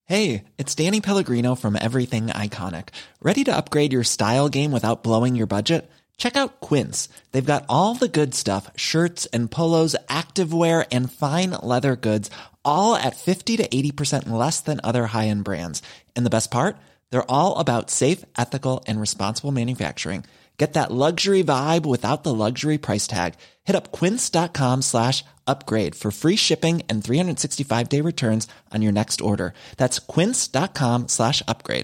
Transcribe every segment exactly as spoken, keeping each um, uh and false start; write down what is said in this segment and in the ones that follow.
Hey, it's Danny Pellegrino from Everything Iconic. Ready to upgrade your style game without blowing your budget? Check out Quince. They've got all the good stuff, shirts and polos, activewear, and fine leather goods, all at fifty to eighty percent less than other high-end brands. And the best part? They're all about safe, ethical, and responsible manufacturing. Get that luxury vibe without the luxury price tag. Hit up quince.com slash upgrade for free shipping and three sixty-five day returns on your next order. That's quince.com slash upgrade.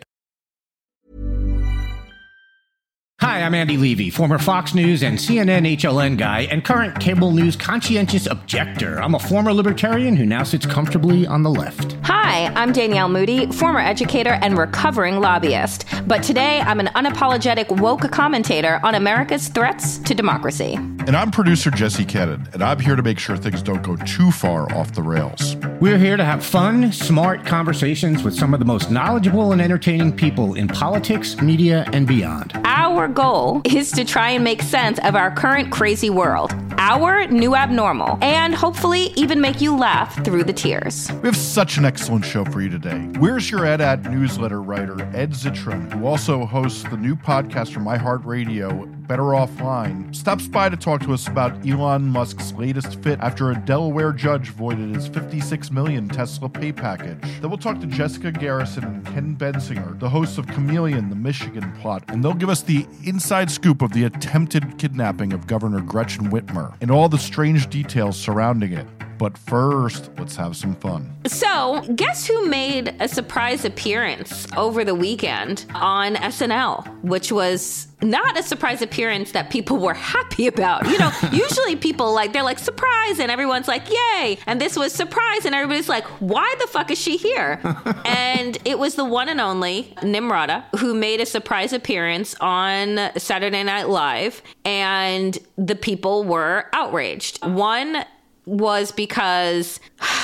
Hi, I'm Andy Levy, former Fox News and C N N H L N guy and current cable news conscientious objector. I'm a former libertarian who now sits comfortably on the left. Hi, I'm Danielle Moody, former educator and recovering lobbyist. But today, I'm an unapologetic woke commentator on America's threats to democracy. And I'm producer Jesse Cannon, and I'm here to make sure things don't go too far off the rails. We're here to have fun, smart conversations with some of the most knowledgeable and entertaining people in politics, media, and beyond. Our goal is to try and make sense of our current crazy world, our new abnormal, and hopefully even make you laugh through the tears. We have such an excellent show for you today. Where's Your Ed At newsletter writer Ed Zitron, who also hosts the new podcast from iHeartRadio, Better Offline, stops by to talk to us about Elon Musk's latest fit after a Delaware judge voided his fifty-six million dollars Tesla pay package. Then we'll talk to Jessica Garrison and Ken Bensinger, the hosts of Chameleon, the Michigan Plot, and they'll give us the inside scoop of the attempted kidnapping of Governor Gretchen Whitmer and all the strange details surrounding it. But first, let's have some fun. So, guess who made a surprise appearance over the weekend on S N L, which was not a surprise appearance that people were happy about. You know, usually people like, they're like, surprise, and everyone's like, yay. And this was surprise, and everybody's like, why the fuck is she here? And it was the one and only Nimrata who made a surprise appearance on Saturday Night Live, and the people were outraged. One was because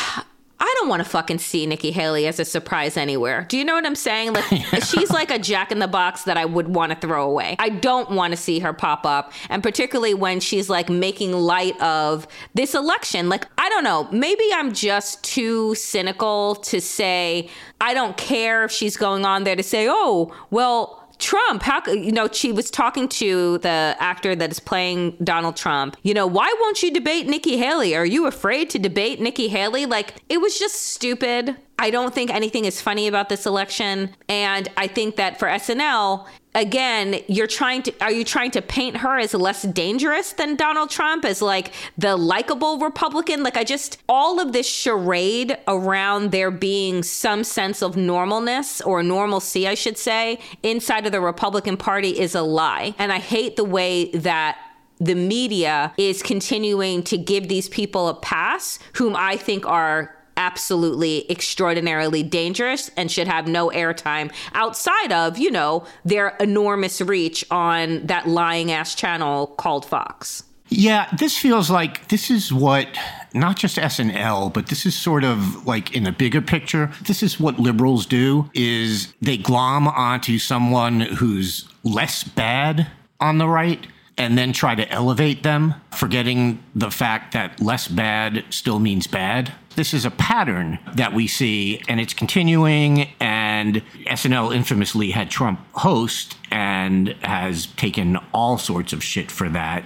I don't want to fucking see Nikki Haley as a surprise anywhere. Do you know what I'm saying? Like, yeah. She's like a jack in the box that I would want to throw away. I don't want to see her pop up. And particularly when she's like making light of this election. Like, I don't know, maybe I'm just too cynical to say, I don't care if she's going on there to say, oh, well, Trump, how, you know, she was talking to the actor that is playing Donald Trump. You know, why won't you debate Nikki Haley? Are you afraid to debate Nikki Haley? Like, it was just stupid. I don't think anything is funny about this election. And I think that for S N L, again, you're trying to, are you trying to paint her as less dangerous than Donald Trump, as like the likable Republican? Like, I just, all of this charade around there being some sense of normalness or normalcy, I should say, inside of the Republican Party is a lie. And I hate the way that the media is continuing to give these people a pass, whom I think are absolutely extraordinarily dangerous and should have no airtime outside of, you know, their enormous reach on that lying ass channel called Fox. Yeah, this feels like this is what, not just S N L, but this is sort of like in a bigger picture. This is what liberals do, is they glom onto someone who's less bad on the right and then try to elevate them, forgetting the fact that less bad still means bad. This is a pattern that we see, and it's continuing, and S N L infamously had Trump host and has taken all sorts of shit for that.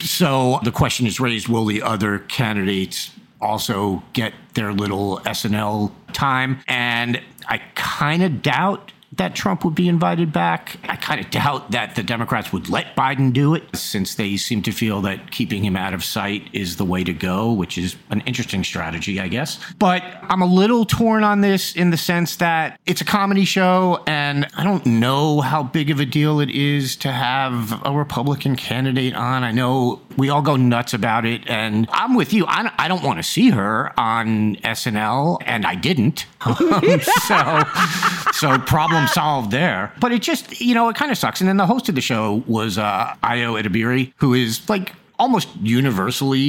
So the question is raised, will the other candidates also get their little S N L time? And I kind of doubt that Trump would be invited back. I kind of doubt that the Democrats would let Biden do it, since they seem to feel that keeping him out of sight is the way to go, which is an interesting strategy, I guess. But I'm a little torn on this in the sense that it's a comedy show, and I don't know how big of a deal it is to have a Republican candidate on. I know we all go nuts about it, and I'm with you. I don't, I don't want to see her on S N L, and I didn't. so, so problem solved there. But it just, you know, it kind of sucks. And then the host of the show was uh, Ayo Edebiri, who is like almost universally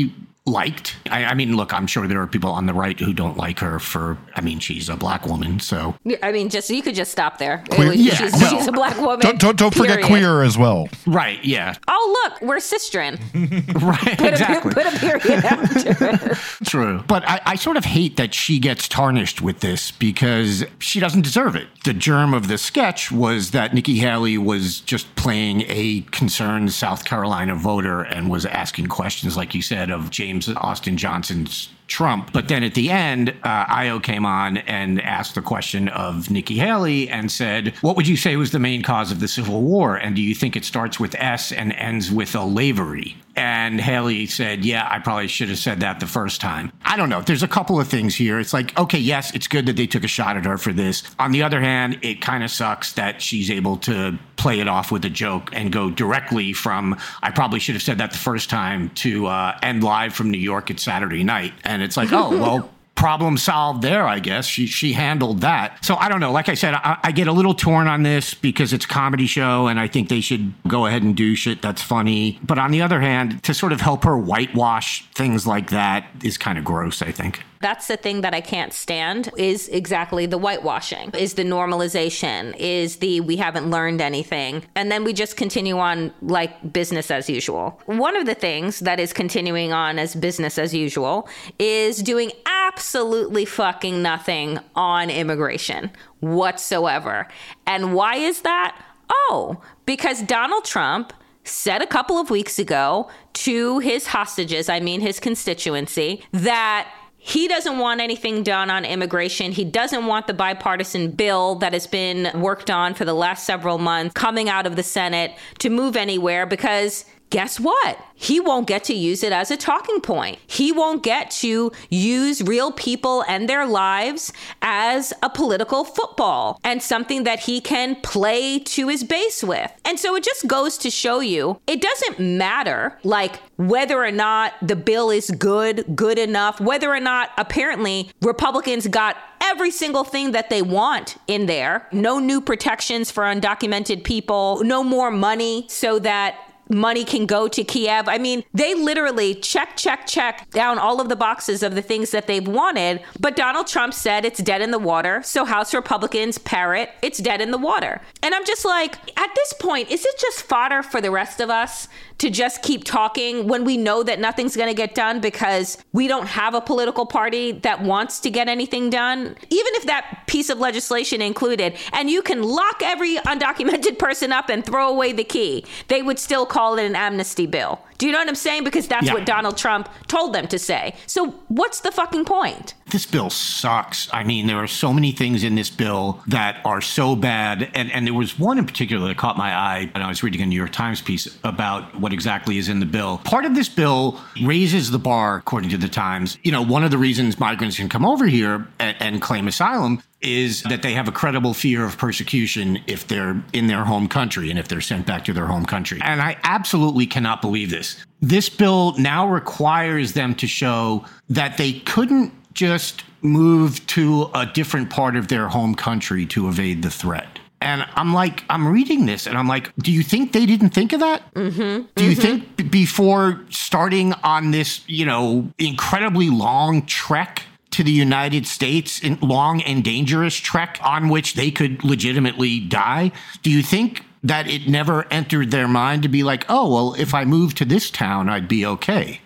liked. I, I mean, look, I'm sure there are people on the right who don't like her for, I mean, she's a black woman, so. I mean, just you could just stop there. Queer, yeah, she's, well, she's a black woman. Don't, don't, don't forget queer as well. Right, yeah. Oh, look, we're cisgen. Right, put exactly. A, put a period after it. True. But I, I sort of hate that she gets tarnished with this because she doesn't deserve it. The germ of the sketch was that Nikki Haley was just playing a concerned South Carolina voter and was asking questions, like you said, of James Austin Johnson's Trump. But then at the end, uh, Io came on and asked the question of Nikki Haley and said, what would you say was the main cause of the Civil War? And do you think it starts with S and ends with a lavery? And Haley said, yeah, I probably should have said that the first time. I don't know. There's a couple of things here. It's like, okay, yes, it's good that they took a shot at her for this. On the other hand, it kind of sucks that she's able to play it off with a joke and go directly from, I probably should have said that the first time, to uh, end live from New York at Saturday night. And it's like, oh, well, problem solved there, I guess. She she handled that. So I don't know. Like I said, I, I get a little torn on this because it's a comedy show and I think they should go ahead and do shit that's funny. But on the other hand, to sort of help her whitewash things like that is kind of gross, I think. That's the thing that I can't stand, is exactly the whitewashing, is the normalization, is the we haven't learned anything. And then we just continue on like business as usual. One of the things that is continuing on as business as usual is doing absolutely fucking nothing on immigration whatsoever. And why is that? Oh, because Donald Trump said a couple of weeks ago to his hostages, I mean his constituency, that he doesn't want anything done on immigration. He doesn't want the bipartisan bill that has been worked on for the last several months coming out of the Senate to move anywhere because guess what? He won't get to use it as a talking point. He won't get to use real people and their lives as a political football and something that he can play to his base with. And so it just goes to show you, it doesn't matter like whether or not the bill is good, good enough, whether or not apparently Republicans got every single thing that they want in there. No new protections for undocumented people, no more money so that money can go to Kiev. I mean, they literally check, check, check down all of the boxes of the things that they've wanted. But Donald Trump said it's dead in the water. So House Republicans parrot, it's dead in the water. And I'm just like, at this point, is it just fodder for the rest of us to just keep talking when we know that nothing's going to get done because we don't have a political party that wants to get anything done? Even if that piece of legislation included, and you can lock every undocumented person up and throw away the key, they would still call it an amnesty bill. Do you know what I'm saying? Because that's yeah. what Donald Trump told them to say. So what's the fucking point? This bill sucks. I mean, there are so many things in this bill that are so bad. And, and there was one in particular that caught my eye. And I was reading a New York Times piece about what exactly is in the bill. Part of this bill raises the bar, according to the Times. You know, one of the reasons migrants can come over here and, and claim asylum is that they have a credible fear of persecution if they're in their home country and if they're sent back to their home country. And I absolutely cannot believe this. This bill now requires them to show that they couldn't just move to a different part of their home country to evade the threat. And I'm like, I'm reading this and I'm like, do you think they didn't think of that? Mm-hmm. Do you mm-hmm. think b- before starting on this, you know, incredibly long trek to the United States, in long and dangerous trek on which they could legitimately die, do you think that it never entered their mind to be like, oh, well, if I moved to this town, I'd be okay?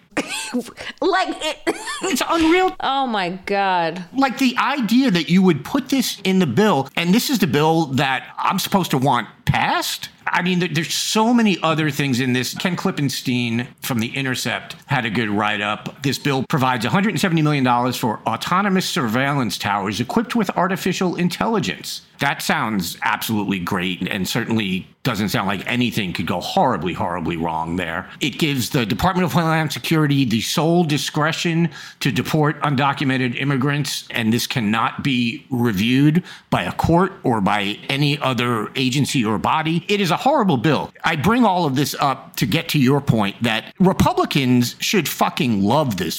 Like, it, it's unreal. Oh, my God. Like the idea that you would put this in the bill, and this is the bill that I'm supposed to want passed. I mean, there's so many other things in this. Ken Klippenstein from The Intercept had a good write-up. This bill provides one hundred seventy million dollars for autonomous surveillance towers equipped with artificial intelligence. That sounds absolutely great and certainly doesn't sound like anything could go horribly, horribly wrong there. It gives the Department of Homeland Security the sole discretion to deport undocumented immigrants, and this cannot be reviewed by a court or by any other agency or body. It is a horrible bill. I bring all of this up to get to your point that Republicans should fucking love this bill.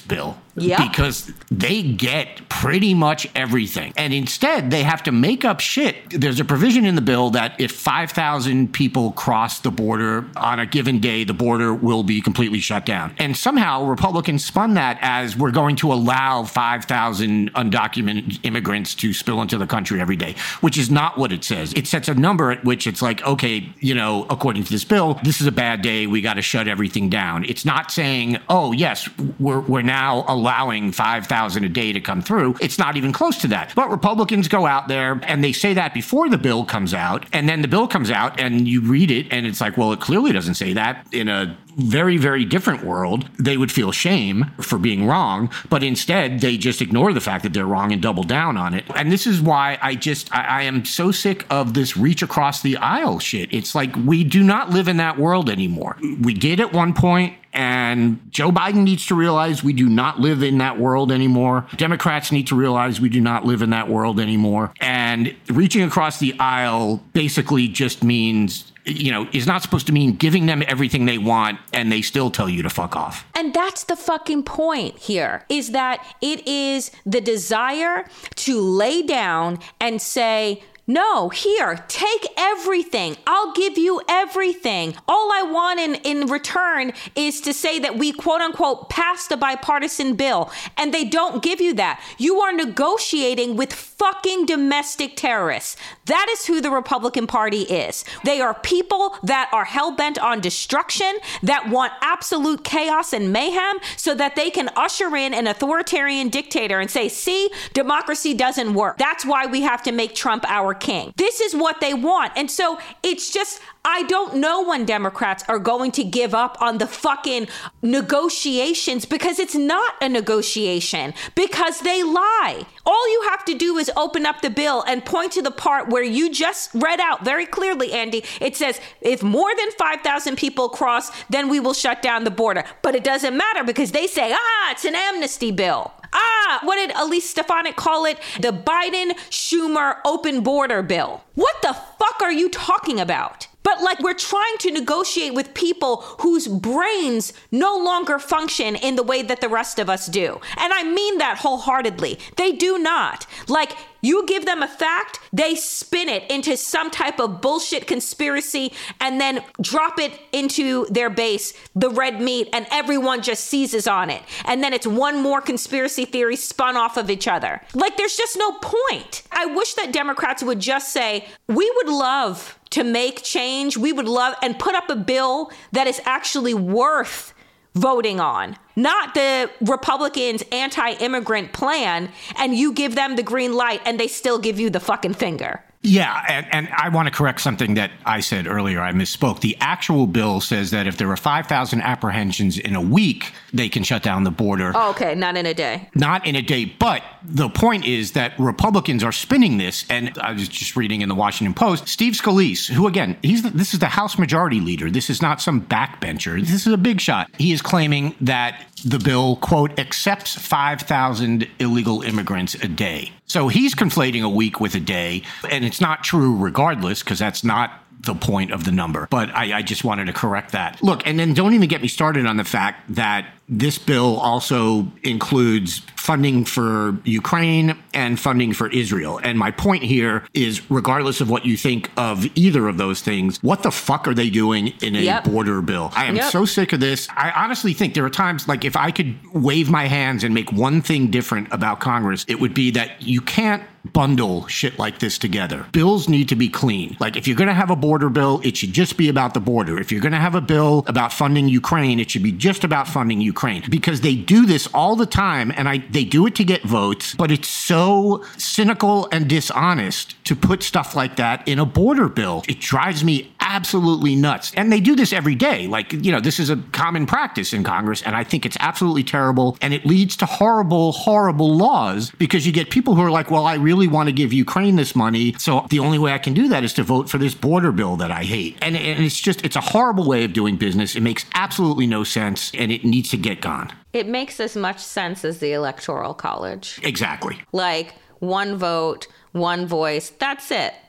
Yeah. Because they get pretty much everything. And instead, they have to make up shit. There's a provision in the bill that if five thousand people cross the border on a given day, the border will be completely shut down. And somehow Republicans spun that as we're going to allow five thousand undocumented immigrants to spill into the country every day, which is not what it says. It sets a number at which it's like, okay, you know, according to this bill, this is a bad day. We got to shut everything down. It's not saying, oh, yes, we're, we're now allowing five thousand a day to come through. It's not even close to that. But Republicans go out there and they say that before the bill comes out. And then the bill comes out and you read it and it's like, well, it clearly doesn't say that. In a very, very different world, they would feel shame for being wrong. But instead, they just ignore the fact that they're wrong and double down on it. And this is why I just, I, I am so sick of this reach across the aisle shit. It's like, we do not live in that world anymore. We did at one point. And Joe Biden needs to realize we do not live in that world anymore. Democrats need to realize we do not live in that world anymore. And reaching across the aisle basically just means, you know, is not supposed to mean giving them everything they want and they still tell you to fuck off. And that's the fucking point here, is that it is the desire to lay down and say, no, here, take everything. I'll give you everything. All I want in, in return is to say that we, quote unquote, passed a bipartisan bill. And they don't give you that. You are negotiating with fucking domestic terrorists. That is who the Republican Party is. They are people that are hell-bent on destruction, that want absolute chaos and mayhem so that they can usher in an authoritarian dictator and say, see, democracy doesn't work. That's why we have to make Trump our king. This is what they want. And so it's just, I don't know when Democrats are going to give up on the fucking negotiations, because it's not a negotiation, because they lie. All you have to do is open up the bill and point to the part where you just read out very clearly, Andy. It says, if more than five thousand people cross, then we will shut down the border. But it doesn't matter because they say, ah, it's an amnesty bill. Ah, what did Elise Stefanik call it? The Biden-Schumer open border bill. What the fuck are you talking about? But like, we're trying to negotiate with people whose brains no longer function in the way that the rest of us do. And I mean that wholeheartedly. They do not. Like, you give them a fact, they spin it into some type of bullshit conspiracy and then drop it into their base, the red meat, and everyone just seizes on it. And then it's one more conspiracy theory spun off of each other. Like, there's just no point. I wish that Democrats would just say, we would love to make change. We would love and put up a bill that is actually worth voting on, not the Republicans' anti-immigrant plan, and you give them the green light and they still give you the fucking finger. Yeah, and, and I want to correct something that I said earlier. I misspoke. The actual bill says that if there are five thousand apprehensions in a week, they can shut down the border. Oh, okay, not in a day. Not in a day. But the point is that Republicans are spinning this. And I was just reading in the Washington Post, Steve Scalise, who, again, he's the, this is the House Majority Leader. This is not some backbencher. This is a big shot. He is claiming that the bill, quote, accepts five thousand illegal immigrants a day. So he's conflating a week with a day, and it's not true regardless, because that's not the point of the number. But I, I just wanted to correct that. Look, and then don't even get me started on the fact that this bill also includes funding for Ukraine and funding for Israel. And my point here is, regardless of what you think of either of those things, what the fuck are they doing in a yep. border bill? I am yep. so sick of this. I honestly think there are times, like, if I could wave my hands and make one thing different about Congress, it would be that you can't bundle shit like this together. Bills need to be clean. Like, if you're going to have a border bill, it should just be about the border. If you're going to have a bill about funding Ukraine, it should be just about funding Ukraine. Because they do this all the time, and I they do it to get votes, but it's so cynical and dishonest to put stuff like that in a border bill. It drives me absolutely nuts. And they do this every day. Like, you know, this is a common practice in Congress, and I think it's absolutely terrible, and it leads to horrible, horrible laws, because you get people who are like, well, I really want to give Ukraine this money, so the only way I can do that is to vote for this border bill that I hate. And, and it's just, it's a horrible way of doing business. It makes absolutely no sense, and it needs to get gone. It makes as much sense as the Electoral College. Exactly. Like, one vote, one voice, that's it.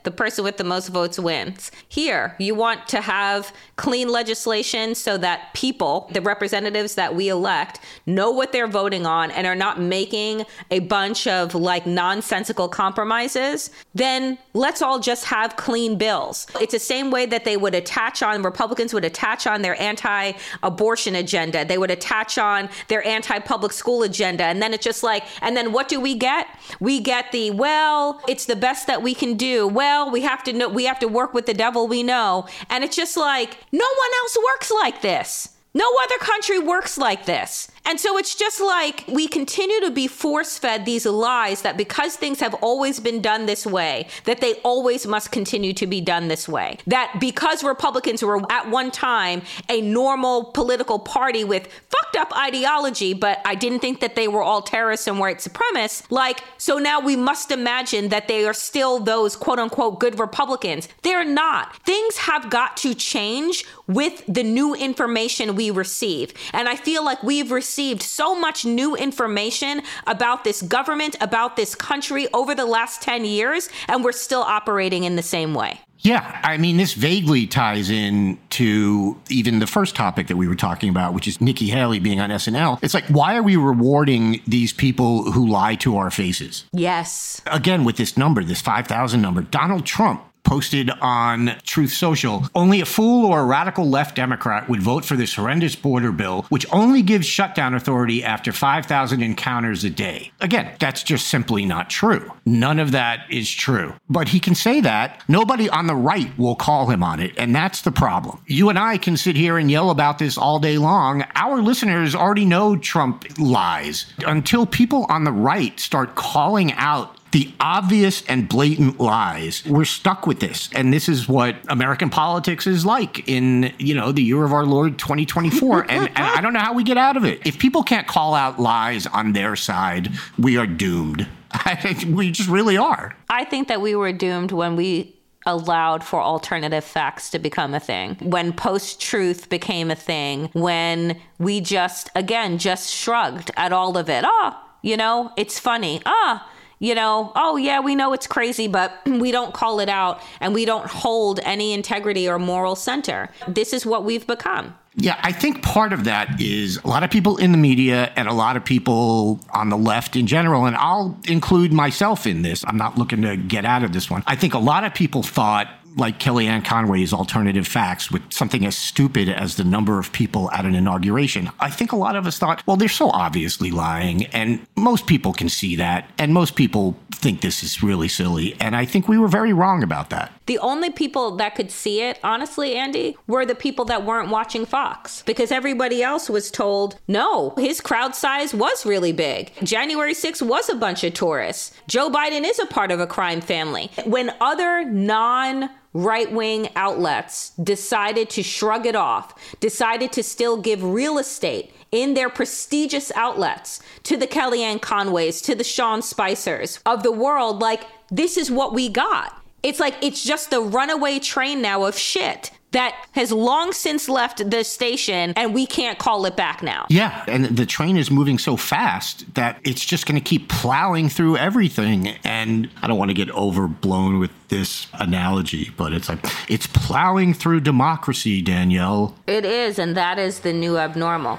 The person with the most votes wins. Here, you want to have clean legislation so that people, the representatives that we elect, know what they're voting on and are not making a bunch of like nonsensical compromises. Then let's all just have clean bills. It's the same way that they would attach on, Republicans would attach on their anti-abortion agenda. They would attach on their anti-public school agenda. And then it's just like, and then what do we get? We get the, well, it's the best that we can do. Well, we have to know, we have to work with the devil we know. And it's just like, no one else works like this. No other country works like this. And so it's just like we continue to be force-fed these lies that because things have always been done this way, that they always must continue to be done this way. That because Republicans were at one time a normal political party with fucked up ideology, but I didn't think that they were all terrorists and white supremacists, like, so now we must imagine that they are still those quote unquote good Republicans. They're not. Things have got to change with the new information we receive. And I feel like we've received received so much new information about this government, about this country over the last ten years, and we're still operating in the same way. Yeah, I mean, this vaguely ties in to even the first topic that we were talking about, which is Nikki Haley being on S N L. It's like, why are we rewarding these people who lie to our faces? Yes. Again, with this number, this five thousand number, Donald Trump posted on Truth Social, only a fool or a radical left Democrat would vote for this horrendous border bill, which only gives shutdown authority after five thousand encounters a day. Again, that's just simply not true. None of that is true. But he can say that. Nobody on the right will call him on it. And that's the problem. You and I can sit here and yell about this all day long. Our listeners already know Trump lies. Until people on the right start calling out the obvious and blatant lies, we're stuck with this. And this is what American politics is like in, you know, the year of our Lord twenty twenty-four. and, and I don't know how we get out of it. If people can't call out lies on their side, we are doomed. I think we just really are. I think that we were doomed when we allowed for alternative facts to become a thing, when post-truth became a thing, when we just, again, just shrugged at all of it. Ah, you know, it's funny. Ah, You know, oh, yeah, we know it's crazy, but we don't call it out and we don't hold any integrity or moral center. This is what we've become. Yeah, I think part of that is a lot of people in the media and a lot of people on the left in general, and I'll include myself in this. I'm not looking to get out of this one. I think a lot of people thought, like Kellyanne Conway's alternative facts, with something as stupid as the number of people at an inauguration. I think a lot of us thought, well, they're so obviously lying, and most people can see that, and most people think this is really silly, and I think we were very wrong about that. The only people that could see it, honestly, Andy, were the people that weren't watching Fox, because everybody else was told, no, his crowd size was really big. January sixth was a bunch of tourists. Joe Biden is a part of a crime family. When other non right-wing outlets decided to shrug it off, decided to still give real estate in their prestigious outlets to the Kellyanne Conways, to the Sean Spicers of the world, like, this is what we got. It's like, it's just the runaway train now of shit that has long since left the station, and we can't call it back now. Yeah, and the train is moving so fast that it's just going to keep plowing through everything. And I don't want to get overblown with this analogy, but it's like, it's plowing through democracy, Danielle. It is, and that is the new abnormal.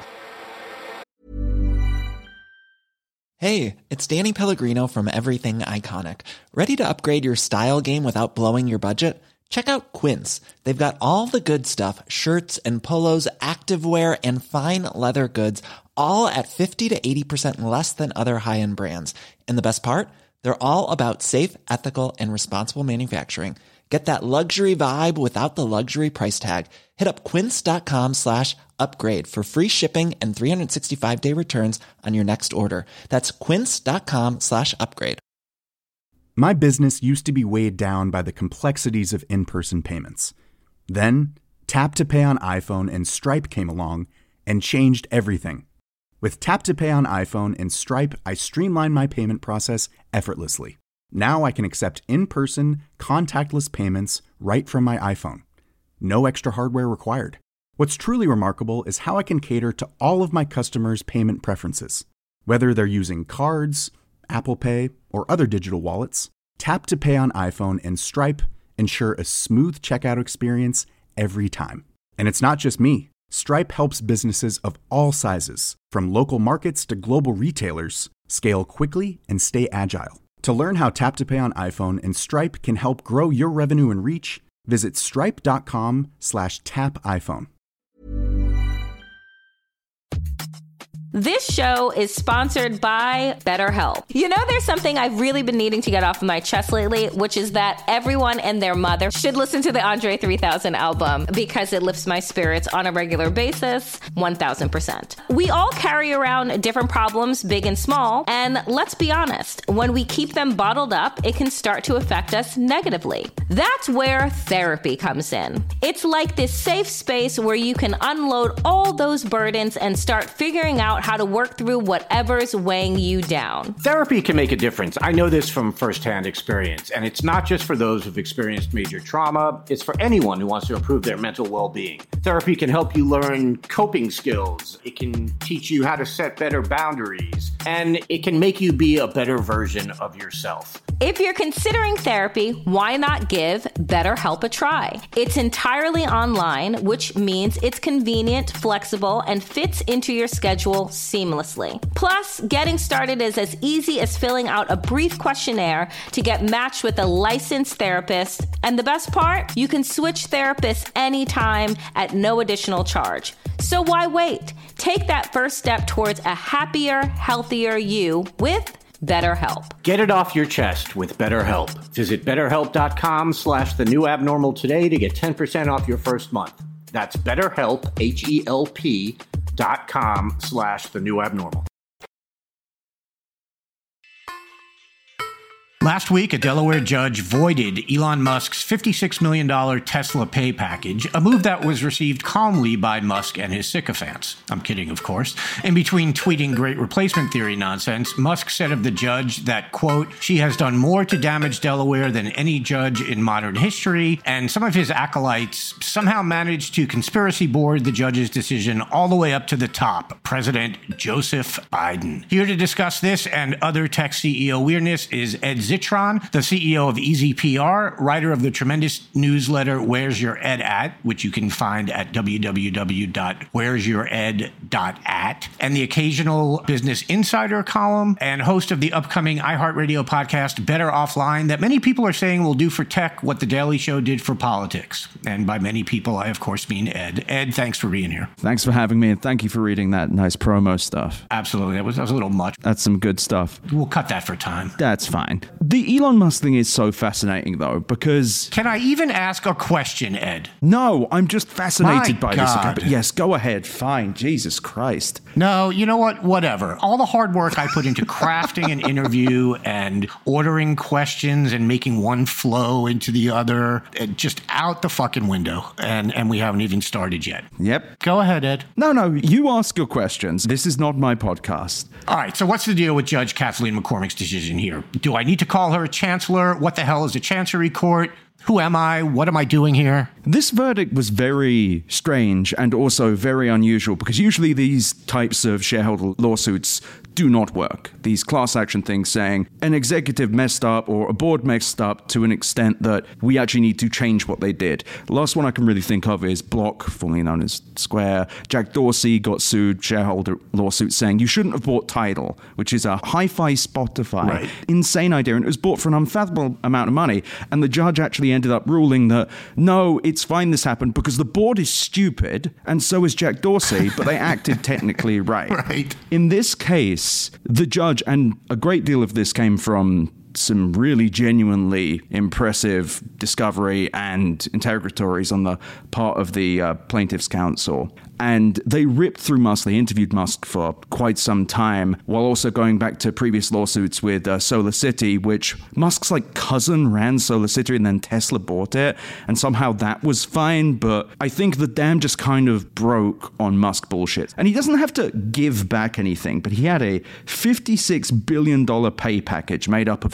Hey, it's Danny Pellegrino from Everything Iconic. Ready to upgrade your style game without blowing your budget? Check out Quince. They've got all the good stuff, shirts and polos, activewear, and fine leather goods, all at fifty to eighty percent less than other high-end brands. And the best part? They're all about safe, ethical, and responsible manufacturing. Get that luxury vibe without the luxury price tag. Hit up quince.com slash upgrade for free shipping and three sixty-five day returns on your next order. That's quince.com slash upgrade. My business used to be weighed down by the complexities of in-person payments. Then, Tap to Pay on iPhone and Stripe came along and changed everything. With Tap to Pay on iPhone and Stripe, I streamlined my payment process effortlessly. Now I can accept in-person, contactless payments right from my iPhone. No extra hardware required. What's truly remarkable is how I can cater to all of my customers' payment preferences. Whether they're using cards, Apple Pay, or other digital wallets, Tap to Pay on iPhone and Stripe ensure a smooth checkout experience every time. And it's not just me. Stripe helps businesses of all sizes, from local markets to global retailers, scale quickly and stay agile. To learn how Tap to Pay on iPhone and Stripe can help grow your revenue and reach, visit stripe.com slash tap iPhone. This show is sponsored by BetterHelp. You know, there's something I've really been needing to get off of my chest lately, which is that everyone and their mother should listen to the Andre three thousand album because it lifts my spirits on a regular basis, one thousand percent. We all carry around different problems, big and small, and let's be honest, when we keep them bottled up, it can start to affect us negatively. That's where therapy comes in. It's like this safe space where you can unload all those burdens and start figuring out how to work through whatever's weighing you down. Therapy can make a difference. I know this from firsthand experience, and it's not just for those who've experienced major trauma. It's for anyone who wants to improve their mental well-being. Therapy can help you learn coping skills. It can teach you how to set better boundaries, and it can make you be a better version of yourself. If you're considering therapy, why not give BetterHelp a try? It's entirely online, which means it's convenient, flexible, and fits into your schedule seamlessly. Plus, getting started is as easy as filling out a brief questionnaire to get matched with a licensed therapist. And the best part, you can switch therapists anytime at no additional charge. So why wait? Take that first step towards a happier, healthier you with BetterHelp. Get it off your chest with BetterHelp. Visit betterhelp.com slash the new abnormal today to get ten percent off your first month. That's BetterHelp, H E L P dot com slash the new abnormal. Last week, a Delaware judge voided Elon Musk's fifty-six million dollars Tesla pay package, a move that was received calmly by Musk and his sycophants. I'm kidding, of course. In between tweeting great replacement theory nonsense, Musk said of the judge that, quote, she has done more to damage Delaware than any judge in modern history, and some of his acolytes somehow managed to conspiracy board the judge's decision all the way up to the top, President Joseph Biden. Here to discuss this and other tech C E O weirdness is Ed Zitron, the C E O of Easy P R, writer of the tremendous newsletter Where's Your Ed At, which you can find at w w w dot where's your ed dot at, and the occasional Business Insider column, and host of the upcoming iHeartRadio podcast Better Offline that many people are saying will do for tech what The Daily Show did for politics. And by many people, I of course mean Ed. Ed, thanks for being here. Thanks for having me, and thank you for reading that nice promo stuff. Absolutely. That was, that was a little much. That's some good stuff. We'll cut that for time. That's fine. The Elon Musk thing is so fascinating, though, because... Can I even ask a question, Ed? No, I'm just fascinated My by God. this. Okay, but yes, go ahead. Fine. Jesus Christ. No, you know what? Whatever. All the hard work I put into crafting an interview and ordering questions and making one flow into the other, just out the fucking window. And, and we haven't even started yet. Yep. Go ahead, Ed. No, no, you ask your questions. This is not my podcast. All right, so what's the deal with Judge Kathleen McCormick's decision here? Do I need to call her a chancellor? What the hell is a chancery court? Who am I? What am I doing here? This verdict was very strange and also very unusual because usually these types of shareholder lawsuits do not work. These class action things saying an executive messed up or a board messed up to an extent that we actually need to change what they did. The last one I can really think of is Block, formerly known as Square. Jack Dorsey got sued, shareholder lawsuit saying you shouldn't have bought Tidal, which is a hi-fi Spotify. Right. Insane idea, and it was bought for an unfathomable amount of money. And the judge actually ended up ruling that, no, it's fine this happened because the board is stupid, and so is Jack Dorsey, but they acted technically right. Right. In this case, the judge, and a great deal of this came from some really genuinely impressive discovery and interrogatories on the part of the uh, plaintiff's counsel. And they ripped through Musk. They interviewed Musk for quite some time, while also going back to previous lawsuits with uh, SolarCity, which Musk's like cousin ran SolarCity and then Tesla bought it. And somehow that was fine. But I think the dam just kind of broke on Musk bullshit. And he doesn't have to give back anything, but he had a fifty-six billion dollars pay package made up of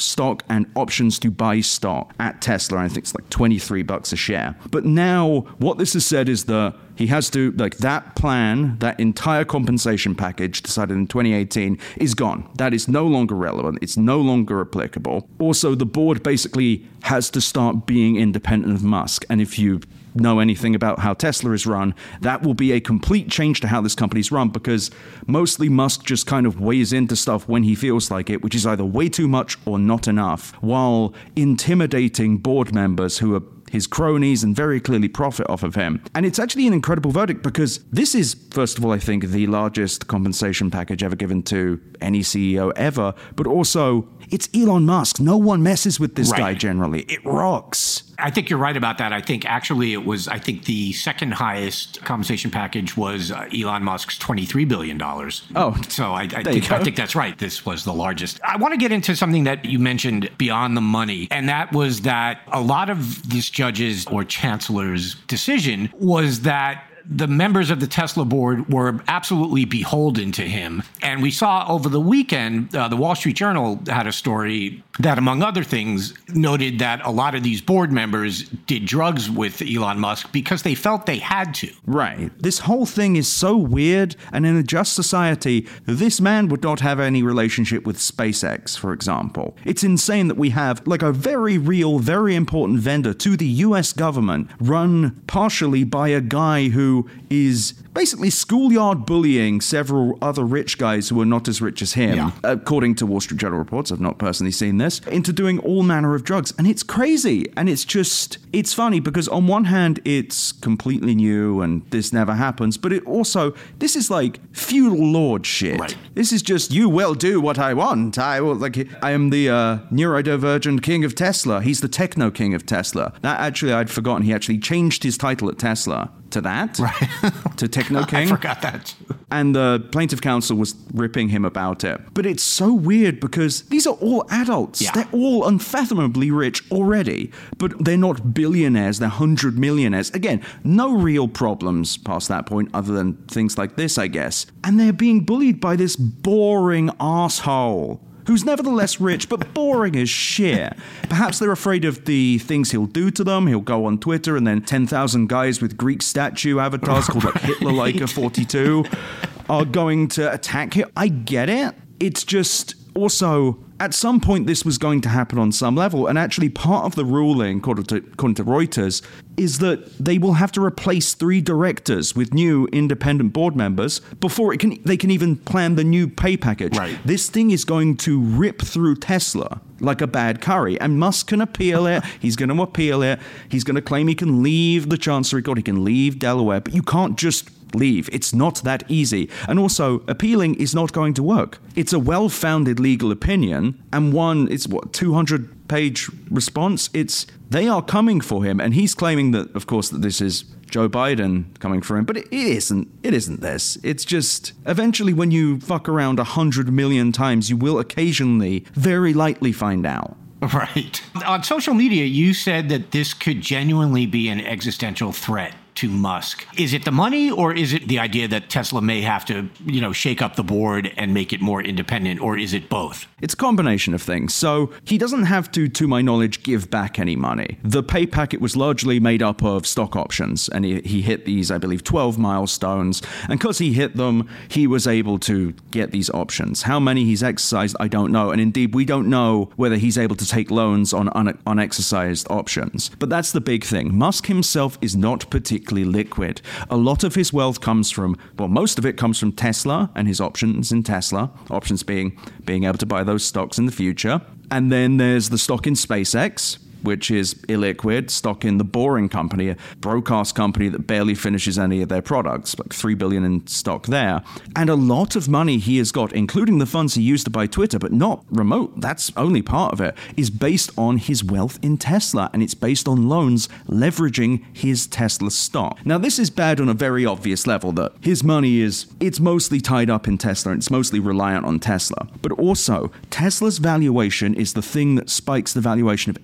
stock and options to buy stock at Tesla. I think it's like twenty-three bucks a share. But now what this has said is that he has to, like, that plan, that entire compensation package decided in twenty eighteen is gone. That is no longer relevant. It's no longer applicable. Also, the board basically has to start being independent of Musk. And if you know anything about how Tesla is run, that will be a complete change to how this company's run, because mostly Musk just kind of weighs into stuff when he feels like it, which is either way too much or not enough, while intimidating board members who are his cronies and very clearly profit off of him. And it's actually an incredible verdict, because this is, first of all, I think, the largest compensation package ever given to any C E O ever, but also it's Elon Musk. No one messes with this right. guy generally. It rocks. I think you're right about that. I think actually it was, I think the second highest compensation package was uh, Elon Musk's twenty-three billion dollars. Oh, so I, I, think, I think that's right. This was the largest. I want to get into something that you mentioned beyond the money, and that was that a lot of this judge's or chancellor's decision was that the members of the Tesla board were absolutely beholden to him. And we saw over the weekend, uh, the Wall Street Journal had a story that, among other things, noted that a lot of these board members did drugs with Elon Musk because they felt they had to. Right. This whole thing is so weird. And in a just society, this man would not have any relationship with SpaceX, for example. It's insane that we have like a very real, very important vendor to the U S government run partially by a guy who is basically schoolyard bullying several other rich guys who are not as rich as him, yeah. according to Wall Street Journal reports. I've not personally seen this, into doing all manner of drugs. And it's crazy. And it's just, it's funny because on one hand, it's completely new and this never happens. But it also, this is like feudal lord shit. Right. This is just, you will do what I want. I will, like, I am the uh, neurodivergent king of Tesla. He's the techno king of Tesla. That actually, I'd forgotten. He actually changed his title at Tesla to that, right. to Techno King. I forgot that. And the plaintiff counsel was ripping him about it. But it's so weird because these are all adults. Yeah. They're all unfathomably rich already, but they're not billionaires, they're hundred millionaires. Again, no real problems past that point other than things like this, I guess. And they're being bullied by this boring asshole who's nevertheless rich, but boring as shit. Perhaps they're afraid of the things he'll do to them. He'll go on Twitter and then ten thousand guys with Greek statue avatars called like Hitler-like forty-two are going to attack him. I get it. It's just also, at some point this was going to happen on some level, and actually part of the ruling, according to, according to Reuters, is that they will have to replace three directors with new independent board members before it can they can even plan the new pay package. Right. This thing is going to rip through Tesla like a bad curry, and Musk can appeal it. He's going to appeal it. He's going to claim he can leave the Chancery Court. He can leave Delaware, but you can't just leave. It's not that easy. And also, appealing is not going to work. It's a well-founded legal opinion, and one, it's what, two hundred page response? It's, they are coming for him, and he's claiming that, of course, that this is Joe Biden coming for him, but it, it isn't. It isn't this. It's just, eventually when you fuck around a hundred million times, you will occasionally, very lightly find out. Right. On social media, you said that this could genuinely be an existential threat to Musk. Is it the money, or is it the idea that Tesla may have to, you know, shake up the board and make it more independent, or is it both? It's a combination of things. So he doesn't have to, to my knowledge, give back any money. The pay packet was largely made up of stock options, and he, he hit these, I believe, twelve milestones. And because he hit them, he was able to get these options. How many he's exercised, I don't know. And indeed, we don't know whether he's able to take loans on un- unexercised options. But that's the big thing. Musk himself is not particularly liquid. A lot of his wealth comes from, well, most of it comes from Tesla and his options in Tesla, options being being able to buy those stocks in the future. And then there's the stock in SpaceX, which is illiquid, stock in the Boring Company, a broadcast company that barely finishes any of their products, like three billion dollars in stock there. And a lot of money he has got, including the funds he used to buy Twitter, but not remote, that's only part of it, is based on his wealth in Tesla, and it's based on loans leveraging his Tesla stock. Now, this is bad on a very obvious level, that his money is, it's mostly tied up in Tesla, and it's mostly reliant on Tesla. But also, Tesla's valuation is the thing that spikes the valuation of everything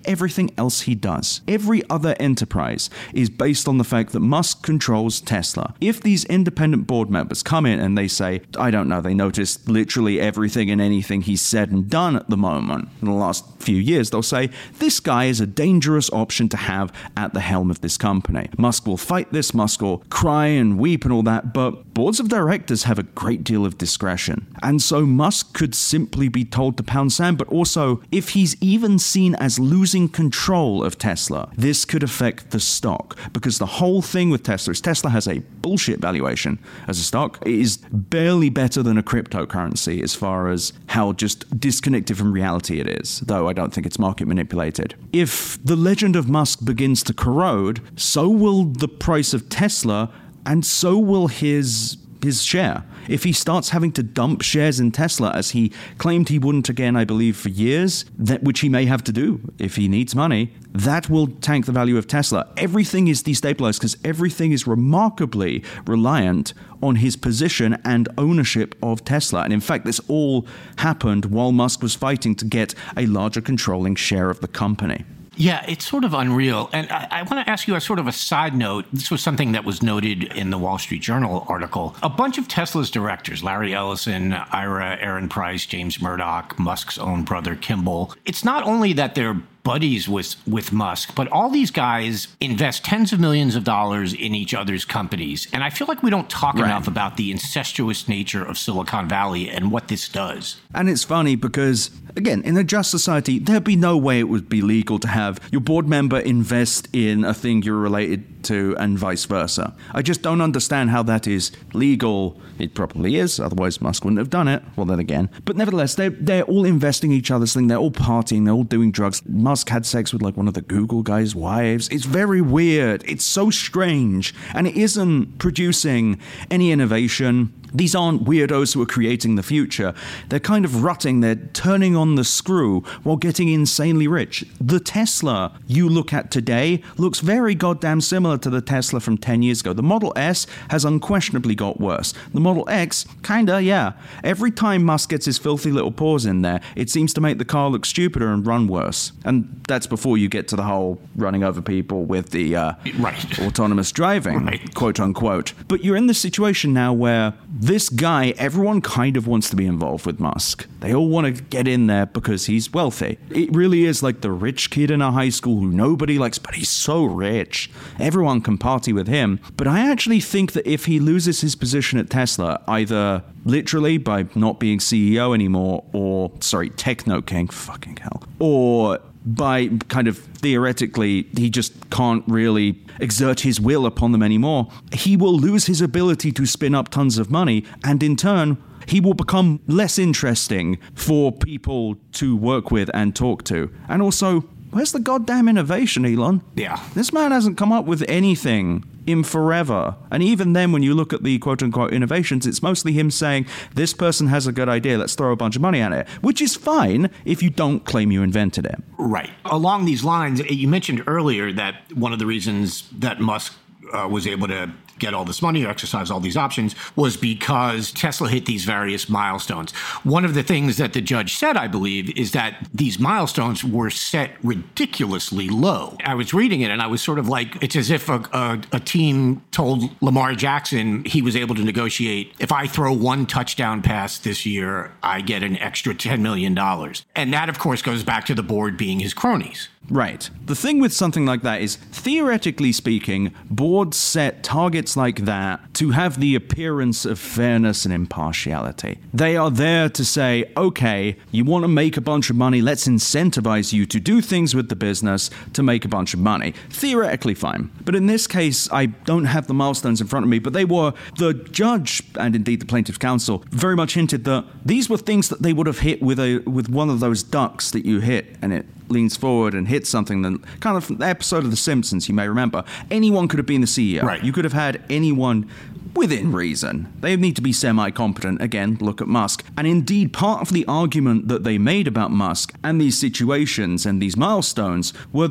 everything else he does. Every other enterprise is based on the fact that Musk controls Tesla. If these independent board members come in and they say, I don't know, they noticed literally everything and anything he's said and done at the moment in the last few years, they'll say, this guy is a dangerous option to have at the helm of this company. Musk will fight this, Musk will cry and weep and all that, but boards of directors have a great deal of discretion. And so Musk could simply be told to pound sand, but also, if he's even seen as losing control of Tesla, this could affect the stock, because the whole thing with Tesla is Tesla has a bullshit valuation as a stock. It is barely better than a cryptocurrency as far as how just disconnected from reality it is, though I don't think it's market manipulated. If the legend of Musk begins to corrode, so will the price of Tesla, and so will his his share. If he starts having to dump shares in Tesla, as he claimed he wouldn't again, I believe, for years, that which he may have to do if he needs money, that will tank the value of Tesla. Everything is destabilized because everything is remarkably reliant on his position and ownership of Tesla. And in fact, this all happened while Musk was fighting to get a larger controlling share of the company. Yeah, it's sort of unreal. And I, I want to ask you a sort of a side note. This was something that was noted in the Wall Street Journal article. A bunch of Tesla's directors, Larry Ellison, Ira Ehrenpreis, James Murdoch, Musk's own brother Kimball, it's not only that they're buddies with, with Musk, but all these guys invest tens of millions of dollars in each other's companies. And I feel like we don't talk right. enough about the incestuous nature of Silicon Valley and what this does. And it's funny because, again, in a just society, there'd be no way it would be legal to have your board member invest in a thing you're related to and vice versa. I just don't understand how that is legal. It probably is, otherwise Musk wouldn't have done it. Well, then again. But nevertheless, they're, they're all investing in each other's thing. They're all partying. They're all doing drugs. Musk had sex with like one of the Google guys' wives. It's very weird. It's so strange. And it isn't producing any innovation. These aren't weirdos who are creating the future. They're kind of rutting. They're turning on the screw while getting insanely rich. The Tesla you look at today looks very goddamn similar to the Tesla from ten years ago. The Model S has unquestionably got worse. The Model X, kinda, yeah. Every time Musk gets his filthy little paws in there, it seems to make the car look stupider and run worse. And that's before you get to the whole running over people with the uh, right. autonomous driving, right. quote unquote. But you're in this situation now where this guy, everyone kind of wants to be involved with Musk. They all want to get in there because he's wealthy. It really is like the rich kid in a high school who nobody likes, but he's so rich. Everyone can party with him. But I actually think that if he loses his position at Tesla, either literally by not being C E O anymore, or, sorry, Techno King, fucking hell, or by kind of theoretically, he just can't really exert his will upon them anymore, he will lose his ability to spin up tons of money, and in turn, he will become less interesting for people to work with and talk to. And also, where's the goddamn innovation, Elon? Yeah. This man hasn't come up with anything in forever. And even then, when you look at the quote-unquote innovations, it's mostly him saying, this person has a good idea, let's throw a bunch of money at it, which is fine if you don't claim you invented it. Right. Along these lines, you mentioned earlier that one of the reasons that Musk uh, was able to get all this money or exercise all these options was because Tesla hit these various milestones. One of the things that the judge said, I believe, is that these milestones were set ridiculously low. I was reading it and I was sort of like, it's as if a, a, a team told Lamar Jackson he was able to negotiate, if I throw one touchdown pass this year, I get an extra ten million dollars. And that, of course, goes back to the board being his cronies. Right. The thing with something like that is, theoretically speaking, boards set targets like that to have the appearance of fairness and impartiality. They are there to say, okay, you want to make a bunch of money, let's incentivize you to do things with the business to make a bunch of money. Theoretically fine. But in this case, I don't have the milestones in front of me, but they were, the judge, and indeed the plaintiff's counsel, very much hinted that these were things that they would have hit with a with one of those ducks that you hit, and it leans forward and hits something, then kind of the episode of The Simpsons, you may remember. Anyone could have been the C E O. Right. You could have had anyone within reason. They need to be semi-competent. Again, look at Musk. And indeed, part of the argument that they made about Musk and these situations and these milestones were that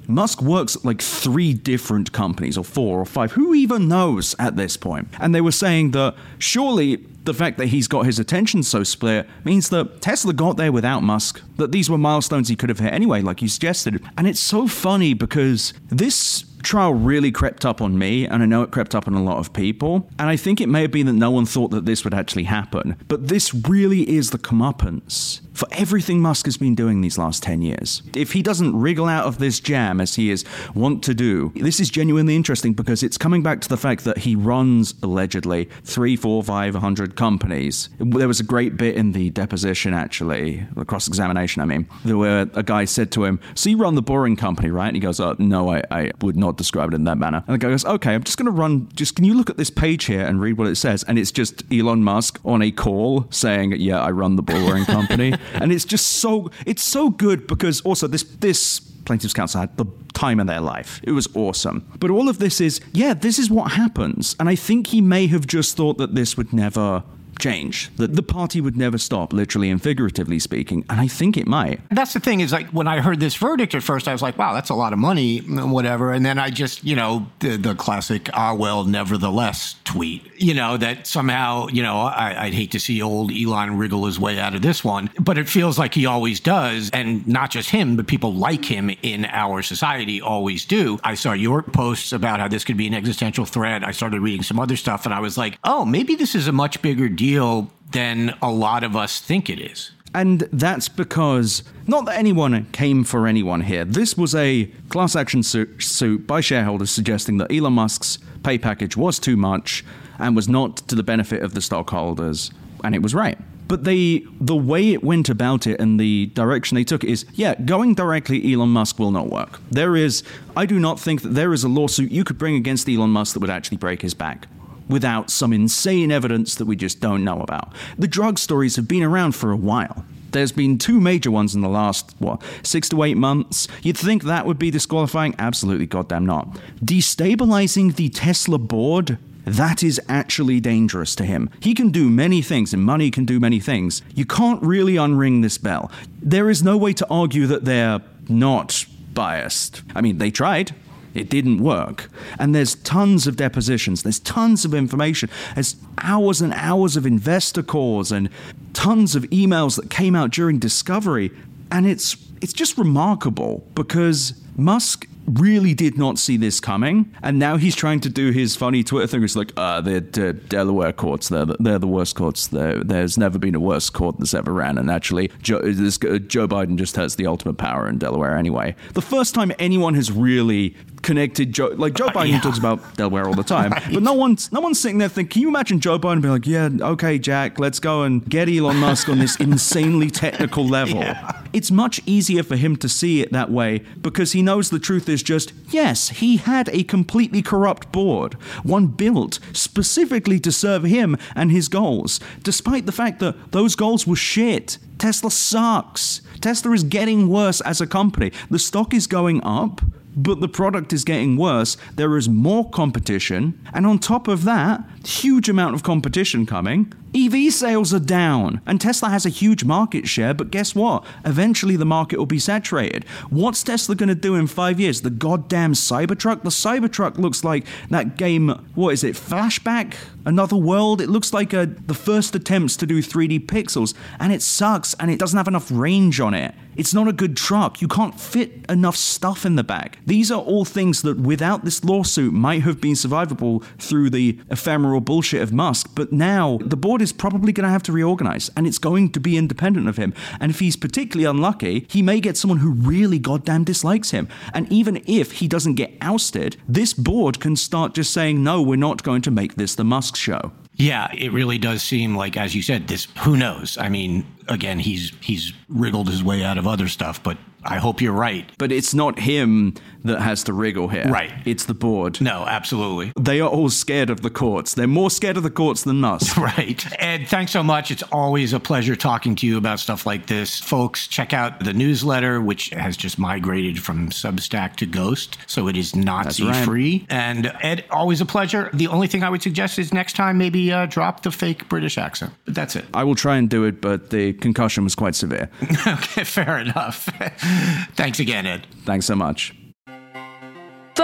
Musk works at like three different companies, or four or five. Who even knows at this point? And they were saying that surely the fact that he's got his attention so split means that Tesla got there without Musk, that these were milestones he could have hit anyway, like you suggested. And it's so funny because this trial really crept up on me, and I know it crept up on a lot of people, and I think it may have been that no one thought that this would actually happen, but this really is the comeuppance for everything Musk has been doing these last ten years. If he doesn't wriggle out of this jam as he is wont to do, this is genuinely interesting because it's coming back to the fact that he runs, allegedly, three, four, five hundred companies. There was a great bit in the deposition, actually, the cross-examination, I mean, where a guy said to him, so you run the Boring Company, right? And he goes, oh, no, I, I would not describe it in that manner. And the guy goes, okay, I'm just going to run, just can you look at this page here and read what it says? And it's just Elon Musk on a call saying, yeah, I run the Boring Company. And it's just so, it's so good because also this, this plaintiff's counsel had the time of their life. It was awesome. But all of this is, yeah, this is what happens. And I think he may have just thought that this would never change, that the party would never stop, literally and figuratively speaking, and I think it might. That's the thing is, like, when I heard this verdict at first, I was like, wow, that's a lot of money, whatever, and then I just, you know, the, the classic, ah, well, nevertheless tweet, you know, that somehow, you know, I, I'd hate to see old Elon wriggle his way out of this one, but it feels like he always does, and not just him, but people like him in our society always do. I saw your posts about how this could be an existential threat. I started reading some other stuff, and I was like, oh, maybe this is a much bigger deal than a lot of us think it is. And that's because, not that anyone came for anyone here. This was a class action suit, suit by shareholders suggesting that Elon Musk's pay package was too much and was not to the benefit of the stockholders. And it was right. But they, the way it went about it and the direction they took is, yeah, going directly Elon Musk will not work. There is, I do not think that there is a lawsuit you could bring against Elon Musk that would actually break his back without some insane evidence that we just don't know about. The drug stories have been around for a while. There's been two major ones in the last, what, six to eight months. You'd think that would be disqualifying? Absolutely goddamn not. Destabilizing the Tesla board? That is actually dangerous to him. He can do many things, and money can do many things. You can't really unring this bell. There is no way to argue that they're not biased. I mean, they tried. It didn't work. And there's tons of depositions. There's tons of information. There's hours and hours of investor calls and tons of emails that came out during discovery. And it's it's just remarkable because Musk really did not see this coming, and now he's trying to do his funny Twitter thing. It's like, uh, they're, they're Delaware courts. They're the, they're the worst courts. They're, there's never been a worse court that's ever ran. And actually, Joe, this, Joe Biden just has the ultimate power in Delaware anyway. The first time anyone has really connected Joe, like Joe Biden yeah. talks about Delaware all the time, right. But no one's no one's sitting there thinking, can you imagine Joe Biden being like, yeah, okay, Jack, let's go and get Elon Musk on this insanely technical level. Yeah. It's much easier for him to see it that way because he knows the truth is just, yes, he had a completely corrupt board, one built specifically to serve him and his goals, despite the fact that those goals were shit. Tesla sucks. Tesla is getting worse as a company. The stock is going up, but the product is getting worse. There is more competition. And on top of that, huge amount of competition coming. E V sales are down. And Tesla has a huge market share, but guess what? Eventually the market will be saturated. What's Tesla going to do in five years? The goddamn Cybertruck? The Cybertruck looks like that game, what is it, Flashback? Another World? It looks like a, the first attempts to do three D pixels, and it sucks, and it doesn't have enough range on it. It's not a good truck. You can't fit enough stuff in the back. These are all things that without this lawsuit might have been survivable through the ephemeral bullshit of Musk, but now the board is probably going to have to reorganize, and it's going to be independent of him. And if he's particularly unlucky, he may get someone who really goddamn dislikes him. And even if he doesn't get ousted, this board can start just saying, no, we're not going to make this the Musk show. Yeah, it really does seem like, as you said, this, who knows? I mean, again, he's he's wriggled his way out of other stuff, but I hope you're right. But it's not him that has to wriggle here. Right. It's the board. No, absolutely. They are all scared of the courts. They're more scared of the courts than Musk. Right. Ed, thanks so much. It's always a pleasure talking to you about stuff like this. Folks, check out the newsletter, which has just migrated from Substack to Ghost, so it is Nazi-free. Right. And Ed, always a pleasure. The only thing I would suggest is next time maybe uh, drop the fake British accent. But that's it. I will try and do it, but the concussion was quite severe. Okay, fair enough. Thanks again, Ed. Thanks so much.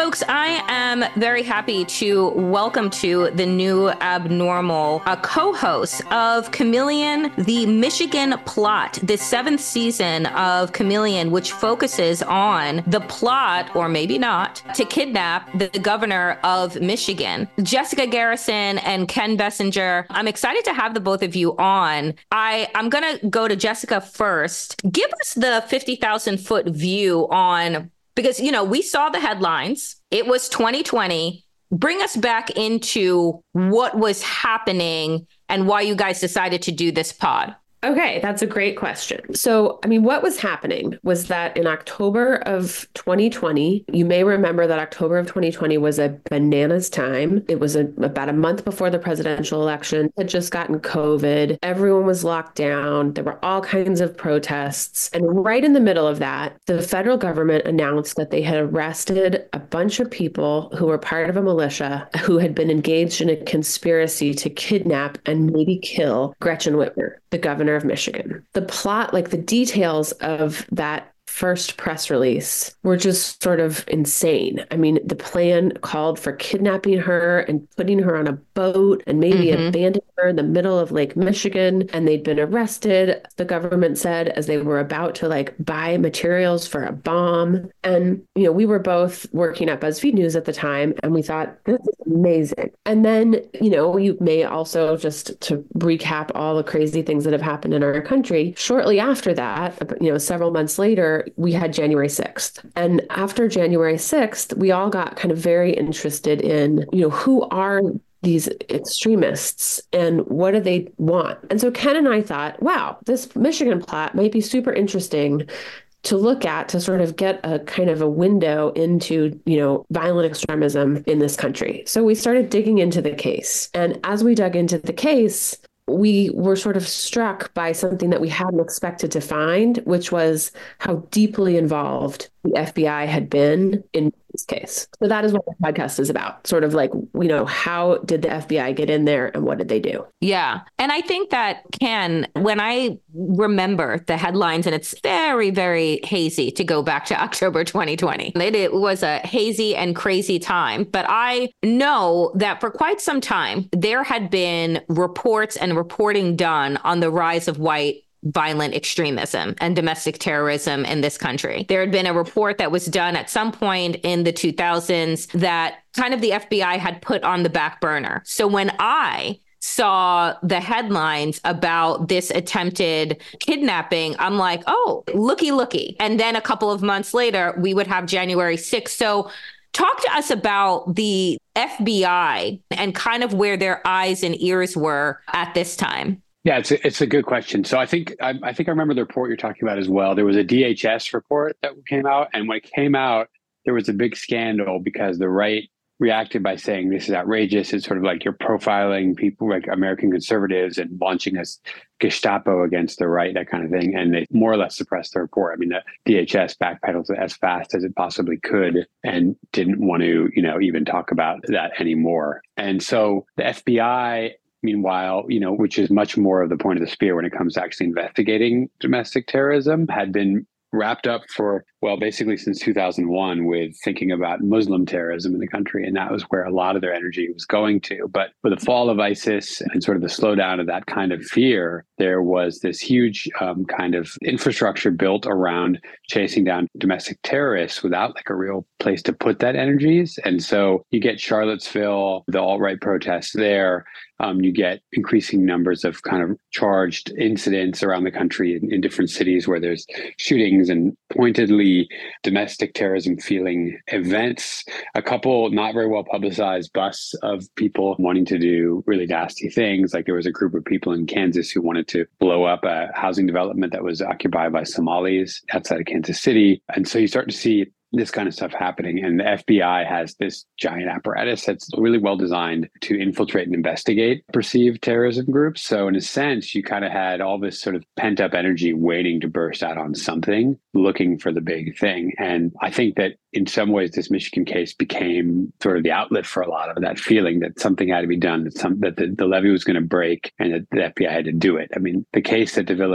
Folks, I am very happy to welcome to the new Abnormal a co-host of Chameleon, the Michigan Plot, the seventh season of Chameleon, which focuses on the plot, or maybe not, to kidnap the governor of Michigan. Jessica Garrison and Ken Bessinger, I'm excited to have the both of you on. I, I'm going to go to Jessica first. Give us the fifty thousand foot view on, because, you know, we saw the headlines. It was twenty twenty. Bring us back into what was happening and why you guys decided to do this pod. Okay, that's a great question. So, I mean, what was happening was that in October of twenty twenty, you may remember that October of twenty twenty was a bananas time. It was a, about a month before the presidential election. Had just gotten COVID. Everyone was locked down. There were all kinds of protests. And right in the middle of that, the federal government announced that they had arrested a bunch of people who were part of a militia who had been engaged in a conspiracy to kidnap and maybe kill Gretchen Whitmer, the governor of Michigan. The plot, like the details of that first press release, were just sort of insane. I mean, the plan called for kidnapping her and putting her on a boat and maybe mm-hmm. abandoning her in the middle of Lake Michigan. And they'd been arrested, the government said, as they were about to like buy materials for a bomb. And, you know, we were both working at BuzzFeed News at the time, and we thought, this is amazing. And then, you know, you may also, just to recap all the crazy things that have happened in our country, shortly after that, you know, several months later, we had January sixth. And after January sixth, we all got kind of very interested in, you know, who are these extremists and what do they want? And so Ken and I thought, wow, this Michigan plot might be super interesting to look at, to sort of get a kind of a window into, you know, violent extremism in this country. So we started digging into the case. And as we dug into the case, we were sort of struck by something that we hadn't expected to find, which was how deeply involved the F B I had been in this case. So that is what the podcast is about. Sort of like, you know, how did the F B I get in there and what did they do? Yeah. And I think that, Ken, when I remember the headlines, and it's very, very hazy to go back to October twenty twenty. It, it was a hazy and crazy time. But I know that for quite some time, there had been reports and reporting done on the rise of white violent extremism and domestic terrorism in this country. There had been a report that was done at some point in the two thousands that kind of the F B I had put on the back burner. So when I saw the headlines about this attempted kidnapping, I'm like, oh, looky, looky. And then a couple of months later, we would have January sixth. So talk to us about the F B I and kind of where their eyes and ears were at this time. Yeah, it's a, it's a good question. So I think I, I think I remember the report you're talking about as well. There was a D H S report that came out, and when it came out, there was a big scandal because the right reacted by saying this is outrageous. It's sort of like you're profiling people like American conservatives and launching a Gestapo against the right, that kind of thing. And they more or less suppressed the report. I mean, the D H S backpedaled as fast as it possibly could and didn't want to, you know, even talk about that anymore. And so the F B I, meanwhile, you know, which is much more of the point of the spear when it comes to actually investigating domestic terrorism, had been wrapped up for, well, basically since two thousand one with thinking about Muslim terrorism in the country. And that was where a lot of their energy was going to. But with the fall of ISIS and sort of the slowdown of that kind of fear, there was this huge um, kind of infrastructure built around chasing down domestic terrorists without like a real place to put that energies. And so you get Charlottesville, the alt-right protests there. Um, you get increasing numbers of kind of charged incidents around the country in, in different cities where there's shootings and pointedly domestic terrorism feeling events. A couple not very well publicized busts of people wanting to do really nasty things. Like there was a group of people in Kansas who wanted to blow up a housing development that was occupied by Somalis outside of Kansas City. And so you start to see this kind of stuff happening. And the F B I has this giant apparatus that's really well designed to infiltrate and investigate perceived terrorism groups. So in a sense, you kind of had all this sort of pent up energy waiting to burst out on something, looking for the big thing. And I think that in some ways, this Michigan case became sort of the outlet for a lot of that feeling that something had to be done, that some that the, the levee was going to break and that the F B I had to do it. I mean, the case that developed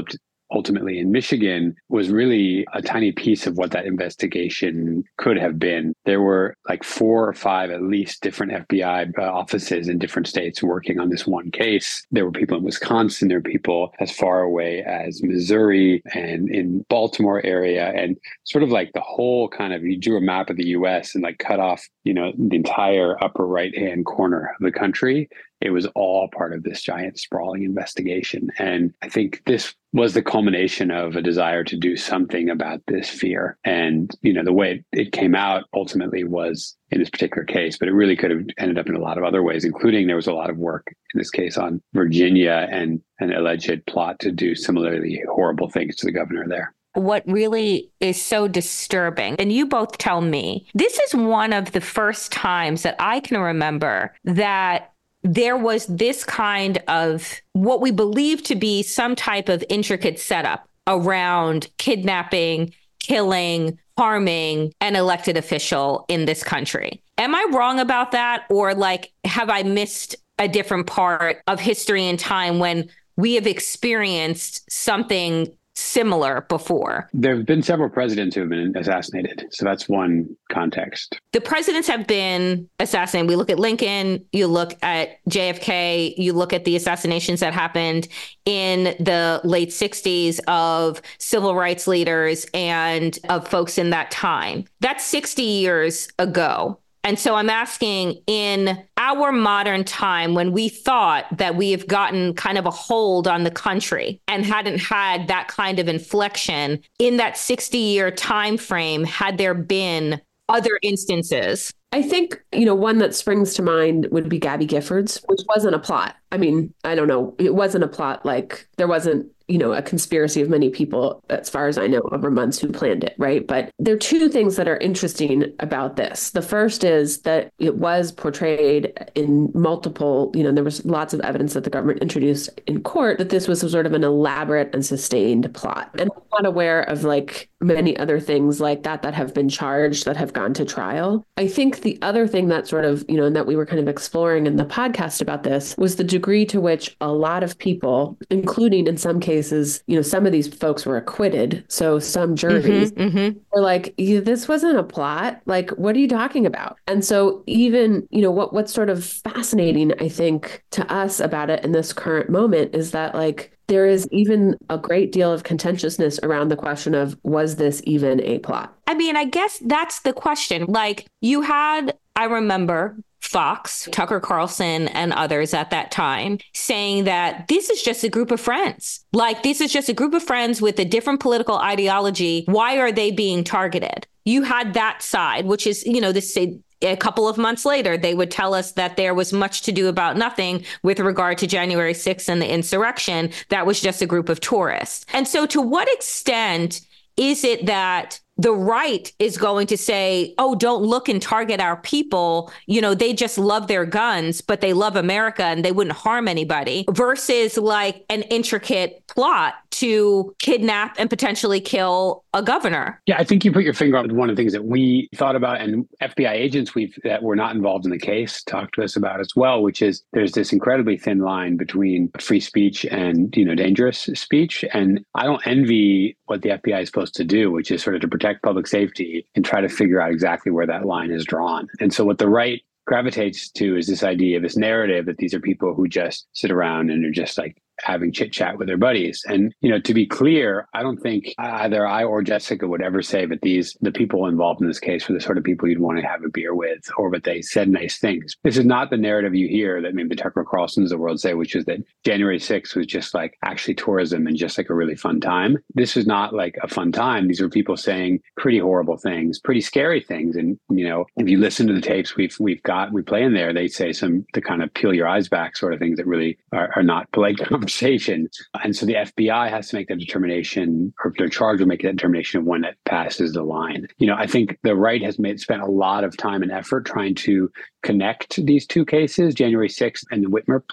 ultimately in Michigan was really a tiny piece of what that investigation could have been. There were like four or five at least different F B I uh, offices in different states working on this one case. There were people in Wisconsin, there were people as far away as Missouri and in Baltimore area, and sort of like the whole kind of, you drew a map of the U S and like cut off, you know, the entire upper right-hand corner of the country. It was all part of this giant sprawling investigation. And I think this was the culmination of a desire to do something about this fear. And, you know, the way it came out ultimately was in this particular case, but it really could have ended up in a lot of other ways, including there was a lot of work in this case on Virginia and an alleged plot to do similarly horrible things to the governor there. What really is so disturbing, and you both tell me, this is one of the first times that I can remember that there was this kind of what we believe to be some type of intricate setup around kidnapping, killing, harming an elected official in this country. Am I wrong about that? Or like, have I missed a different part of history and time when we have experienced something similar before? There have been several presidents who have been assassinated. So that's one context. The presidents have been assassinated. We look at Lincoln, you look at J F K, you look at the assassinations that happened in the late sixties of civil rights leaders and of folks in that time. That's sixty years ago. And so I'm asking, in our modern time, when we thought that we have gotten kind of a hold on the country and hadn't had that kind of inflection, in that sixty-year time frame, had there been other instances? I think, you know, one that springs to mind would be Gabby Giffords, which wasn't a plot. I mean, I don't know. It wasn't a plot. Like, there wasn't, you know, a conspiracy of many people, as far as I know, over months who planned it, right? But there are two things that are interesting about this. The first is that it was portrayed in multiple, you know, there was lots of evidence that the government introduced in court that this was a sort of an elaborate and sustained plot. And I'm not aware of like many other things like that that have been charged that have gone to trial. I think the other thing that sort of, you know, and that we were kind of exploring in the podcast about this was the degree to which a lot of people, including in some cases, you know, some of these folks were acquitted. So some juries mm-hmm, mm-hmm. were like, this wasn't a plot. Like, what are you talking about? And so even, you know, what what's sort of fascinating, I think, to us about it in this current moment is that like, there is even a great deal of contentiousness around the question of, was this even a plot? I mean, I guess that's the question. Like, you had, I remember Fox, Tucker Carlson, and others at that time saying that this is just a group of friends. Like, this is just a group of friends with a different political ideology. Why are they being targeted? You had that side, which is, you know, this a couple of months later, they would tell us that there was much to do about nothing with regard to January sixth and the insurrection. That was just a group of tourists. And so to what extent is it that the right is going to say, oh, don't look and target our people. You know, they just love their guns, but they love America and they wouldn't harm anybody, versus like an intricate plot to kidnap and potentially kill a governor? Yeah, I think you put your finger on one of the things that we thought about, and F B I agents we've that were not involved in the case talked to us about as well, which is there's this incredibly thin line between free speech and, you know, dangerous speech. And I don't envy what the F B I is supposed to do, which is sort of to protect public safety and try to figure out exactly where that line is drawn. And so what the right gravitates to is this idea, this narrative that these are people who just sit around and are just like having chit chat with their buddies. And, you know, to be clear, I don't think either I or Jessica would ever say that these, the people involved in this case were the sort of people you'd want to have a beer with, or that they said nice things. This is not the narrative you hear that maybe Tucker Carlson's of the world say, which is that January sixth was just like actually tourism and just like a really fun time. This is not like a fun time. These are people saying pretty horrible things, pretty scary things. And, you know, if you listen to the tapes we've, we've got, we play in there, they say some, the kind of peel your eyes back sort of things that really are, are not polite conversation. And so the F B I has to make that determination, or they're charged with making that determination of when it passes the line. You know, I think the right has made spent a lot of time and effort trying to connect these two cases, January sixth and the Whitmer plot.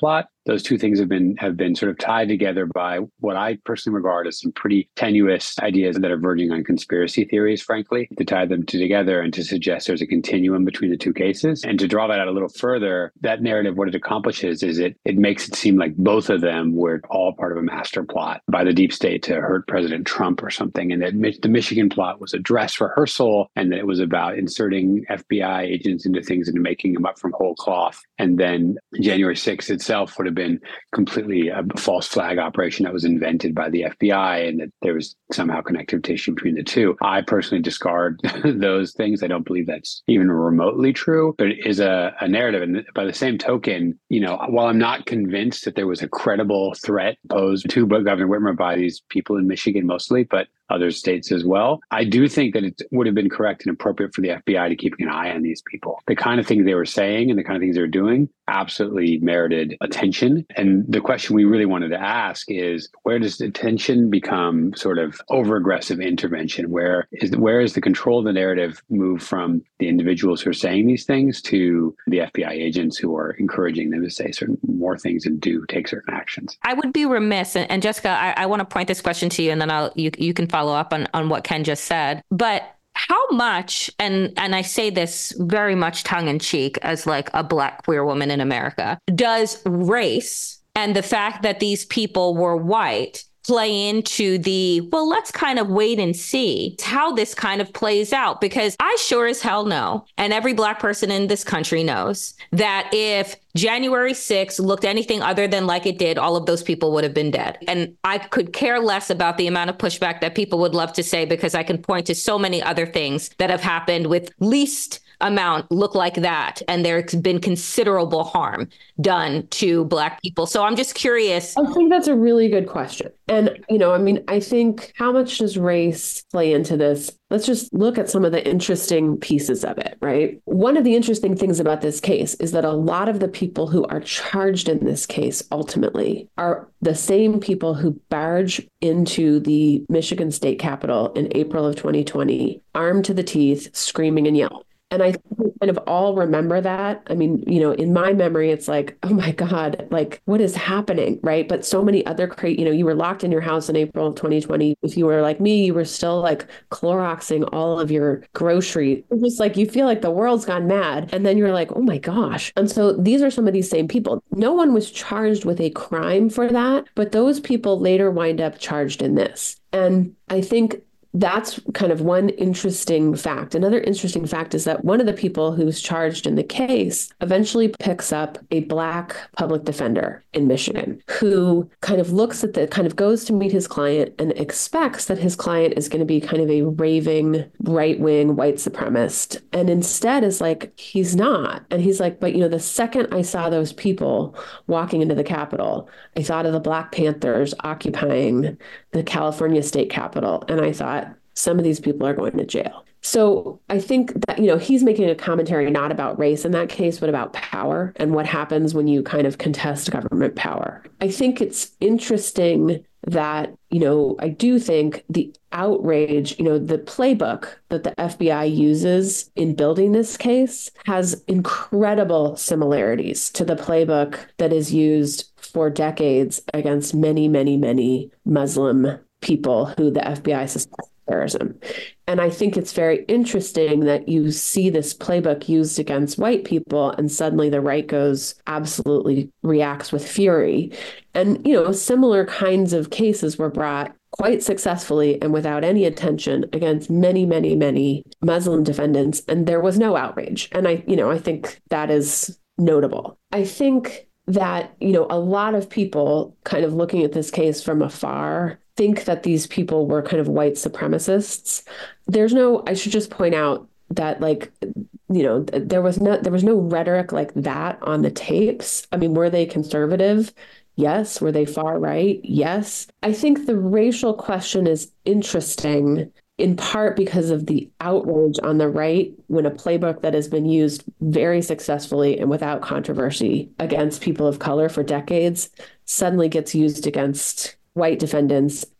those two things have been have been sort of tied together by what I personally regard as some pretty tenuous ideas that are verging on conspiracy theories, frankly, to tie them together and to suggest there's a continuum between the two cases. And to draw that out a little further, that narrative, what it accomplishes is it it makes it seem like both of them were all part of a master plot by the deep state to hurt President Trump or something. And that the Michigan plot was a dress rehearsal, and that it was about inserting F B I agents into things and making them up from whole cloth. And then January sixth itself would have been completely a false flag operation that was invented by the F B I, and that there was somehow connective tissue between the two. I personally discard those things. I don't believe that's even remotely true, but it is a, a narrative. And by the same token, you know, while I'm not convinced that there was a credible threat posed to Governor Whitmer by these people in Michigan mostly, but other states as well, I do think that it would have been correct and appropriate for the F B I to keep an eye on these people. The kind of things they were saying and the kind of things they were doing absolutely merited attention. And the question we really wanted to ask is, where does attention become sort of over-aggressive intervention? Where is the, where is the control of the narrative move from the individuals who are saying these things to the F B I agents who are encouraging them to say certain more things and do take certain actions? I would be remiss, and, and Jessica, I, I want to point this question to you, and then I'll you you can follow up on, on what Ken just said. But how much, and and I say this very much tongue in cheek as like a Black queer woman in America, does race and the fact that these people were white play into the, well, let's kind of wait and see how this kind of plays out? Because I sure as hell know, and every Black person in this country knows, that if January sixth looked anything other than like it did, all of those people would have been dead. And I could care less about the amount of pushback that people would love to say, because I can point to so many other things that have happened with least amount look like that. And there's been considerable harm done to Black people. So I'm just curious. I think that's a really good question. And, you know, I mean, I think, how much does race play into this? Let's just look at some of the interesting pieces of it, right? One of the interesting things about this case is that a lot of the people who are charged in this case ultimately are the same people who barge into the Michigan State Capitol in April of twenty twenty, armed to the teeth, screaming and yelling. And I think we kind of all remember that. I mean, you know, in my memory, it's like, oh my God, like what is happening, right? But so many other, cra- you know, you were locked in your house in April of twenty twenty. If you were like me, you were still like Cloroxing all of your groceries. It's just like, you feel like the world's gone mad. And then you're like, oh my gosh. And so these are some of these same people. No one was charged with a crime for that, but those people later wind up charged in this. And I think that's kind of one interesting fact. Another interesting fact is that one of the people who's charged in the case eventually picks up a Black public defender in Michigan who kind of looks at the, kind of goes to meet his client and expects that his client is going to be kind of a raving right-wing white supremacist. And instead is like, he's not. And he's like, but you know, the second I saw those people walking into the Capitol, I thought of the Black Panthers occupying the California state capitol. And I thought, some of these people are going to jail. So I think that, you know, he's making a commentary not about race in that case, but about power and what happens when you kind of contest government power. I think it's interesting that, you know, I do think the outrage, you know, the playbook that the F B I uses in building this case has incredible similarities to the playbook that is used for decades against many, many, many Muslim people who the F B I suspects terrorism. And I think it's very interesting that you see this playbook used against white people, and suddenly the right goes absolutely reacts with fury. And, you know, similar kinds of cases were brought quite successfully and without any attention against many, many, many Muslim defendants, and there was no outrage. And I, you know, I think that is notable. I think that, you know, a lot of people kind of looking at this case from afar think that these people were kind of white supremacists. There's no, I should just point out that, like, you know, there was no, there was no rhetoric like that on the tapes. I mean, were they conservative? Yes. Were they far right? Yes. I think the racial question is interesting in part because of the outrage on the right when a playbook that has been used very successfully and without controversy against people of color for decades suddenly gets used against white defendants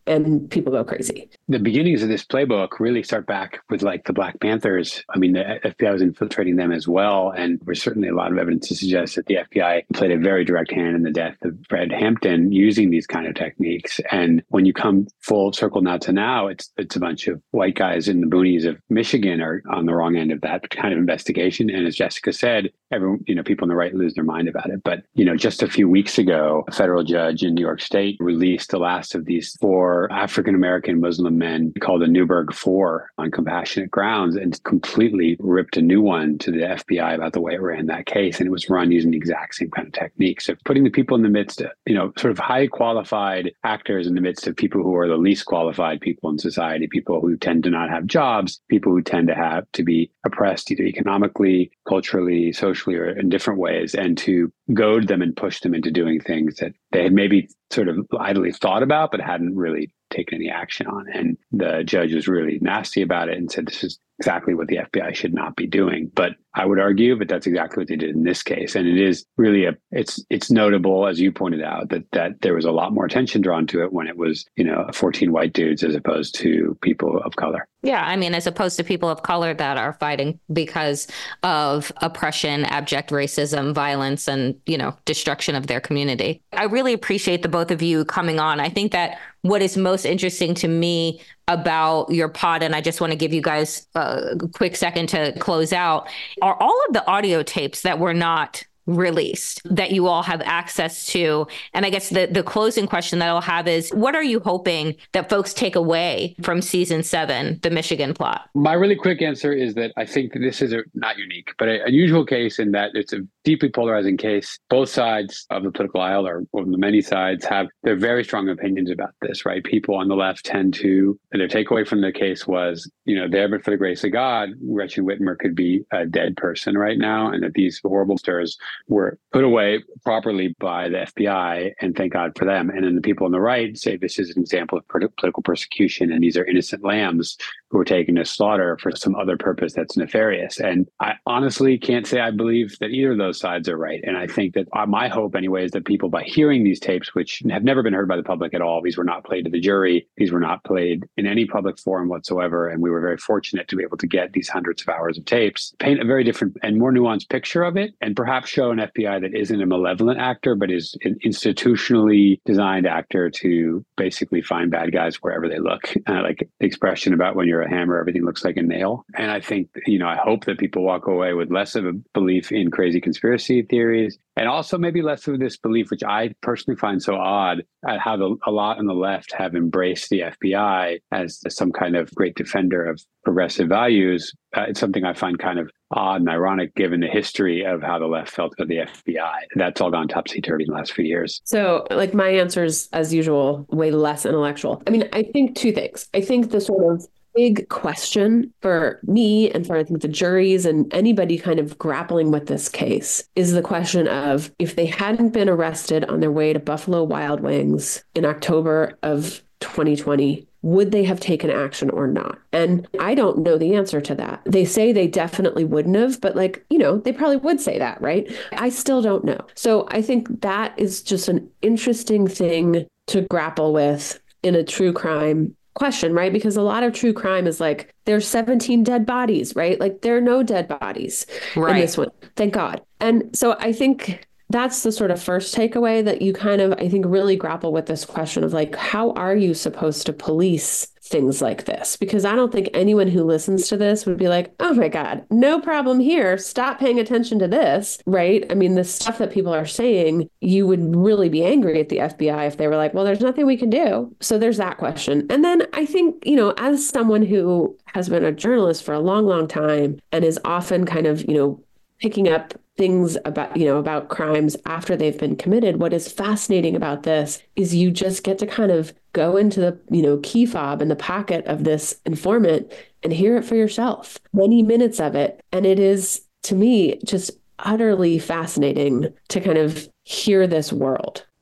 and people go crazy. The beginnings of this playbook really start back with like the Black Panthers. I mean, the F B I was infiltrating them as well. And there's certainly a lot of evidence to suggest that the F B I played a very direct hand in the death of Fred Hampton using these kind of techniques. And when you come full circle now to now, it's it's a bunch of white guys in the boonies of Michigan are on the wrong end of that kind of investigation. And as Jessica said, everyone, you know, people on the right lose their mind about it. But, you know, just a few weeks ago, a federal judge in New York State released the last of these four African-American Muslim men called the Newburgh Four on compassionate grounds, and completely ripped a new one to the F B I about the way it ran that case. And it was run using the exact same kind of techniques of putting the people in the midst of, you know, sort of high qualified actors in the midst of people who are the least qualified people in society, people who tend to not have jobs, people who tend to have to be oppressed either economically, culturally, socially, or in different ways, and to goad them and push them into doing things that they had maybe sort of idly thought about, but hadn't really taken any action on. And the judge was really nasty about it and said, this is exactly what the F B I should not be doing. But I would argue, but that's exactly what they did in this case. And it is really a, it's it's notable, as you pointed out, that that there was a lot more attention drawn to it when it was, you know, fourteen white dudes as opposed to people of color. Yeah, I mean, as opposed to people of color that are fighting because of oppression, abject racism, violence, and, you know, destruction of their community. I really appreciate the both of you coming on. I think that what is most interesting to me about your pod, and I just want to give you guys a quick second to close out, are all of the audio tapes that were not released that you all have access to. And I guess the, the closing question that I'll have is, what are you hoping that folks take away from season seven, the Michigan plot? My really quick answer is that I think that this is a, not unique, but a unusual case in that it's a deeply polarizing case. Both sides of the political aisle, or, or the many sides, have their very strong opinions about this, right? People on the left tend to, their takeaway from the case was, you know, there but for the grace of God, Gretchen Whitmer could be a dead person right now, and that these horrible stirs were put away properly by the F B I, and thank God for them. And then the people on the right say this is an example of political persecution, and these are innocent lambs who are taken to slaughter for some other purpose that's nefarious. And I honestly can't say I believe that either of those sides are right. And I think that my hope anyway is that people, by hearing these tapes, which have never been heard by the public at all, these were not played to the jury, these were not played in any public forum whatsoever, and we were very fortunate to be able to get these hundreds of hours of tapes, paint a very different and more nuanced picture of it, and perhaps show an F B I that isn't a malevolent actor, but is an institutionally designed actor to basically find bad guys wherever they look. Uh, like the expression about when you're a hammer, everything looks like a nail. And I think, you know, I hope that people walk away with less of a belief in crazy conspiracy theories, and also maybe less of this belief, which I personally find so odd, at how the, a lot on the left have embraced the F B I as some kind of great defender of progressive values. Uh, it's something I find kind of odd and ironic given the history of how the left felt of the F B I. That's all gone topsy-turvy in the last few years. So, like, my answer is, as usual, way less intellectual. I mean, I think two things. I think the sort of big question for me and for I think the juries and anybody kind of grappling with this case is the question of, if they hadn't been arrested on their way to Buffalo Wild Wings in October of twenty twenty, would they have taken action or not? And I don't know the answer to that. They say they definitely wouldn't have, but like, you know, they probably would say that, right? I still don't know. So I think that is just an interesting thing to grapple with in a true crime question, right? Because a lot of true crime is like, there's seventeen dead bodies, right? Like, there are no dead bodies right. in this one. Thank God. And so I think that's the sort of first takeaway, that you kind of, I think, really grapple with this question of like, how are you supposed to police things like this? Because I don't think anyone who listens to this would be like, oh my God, no problem here. Stop paying attention to this, right? I mean, the stuff that people are saying, you would really be angry at the F B I if they were like, well, there's nothing we can do. So there's that question. And then I think, you know, as someone who has been a journalist for a long, long time and is often kind of, you know, picking up things about, you know, about crimes after they've been committed, what is fascinating about this is you just get to kind of go into the, you know, key fob in the pocket of this informant and hear it for yourself, many minutes of it. And it is, to me, just utterly fascinating to kind of hear this world.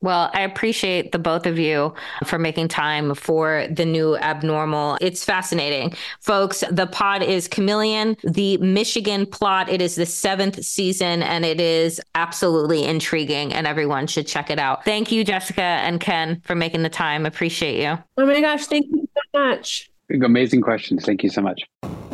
Well, I appreciate the both of you for making time for the new abnormal. It's fascinating. Folks, the pod is Chameleon, the Michigan plot. It is the seventh season and it is absolutely intriguing and everyone should check it out. Thank you, Jessica and Ken, for making the time. Appreciate you. Oh my gosh, thank you so much. Amazing questions. Thank you so much.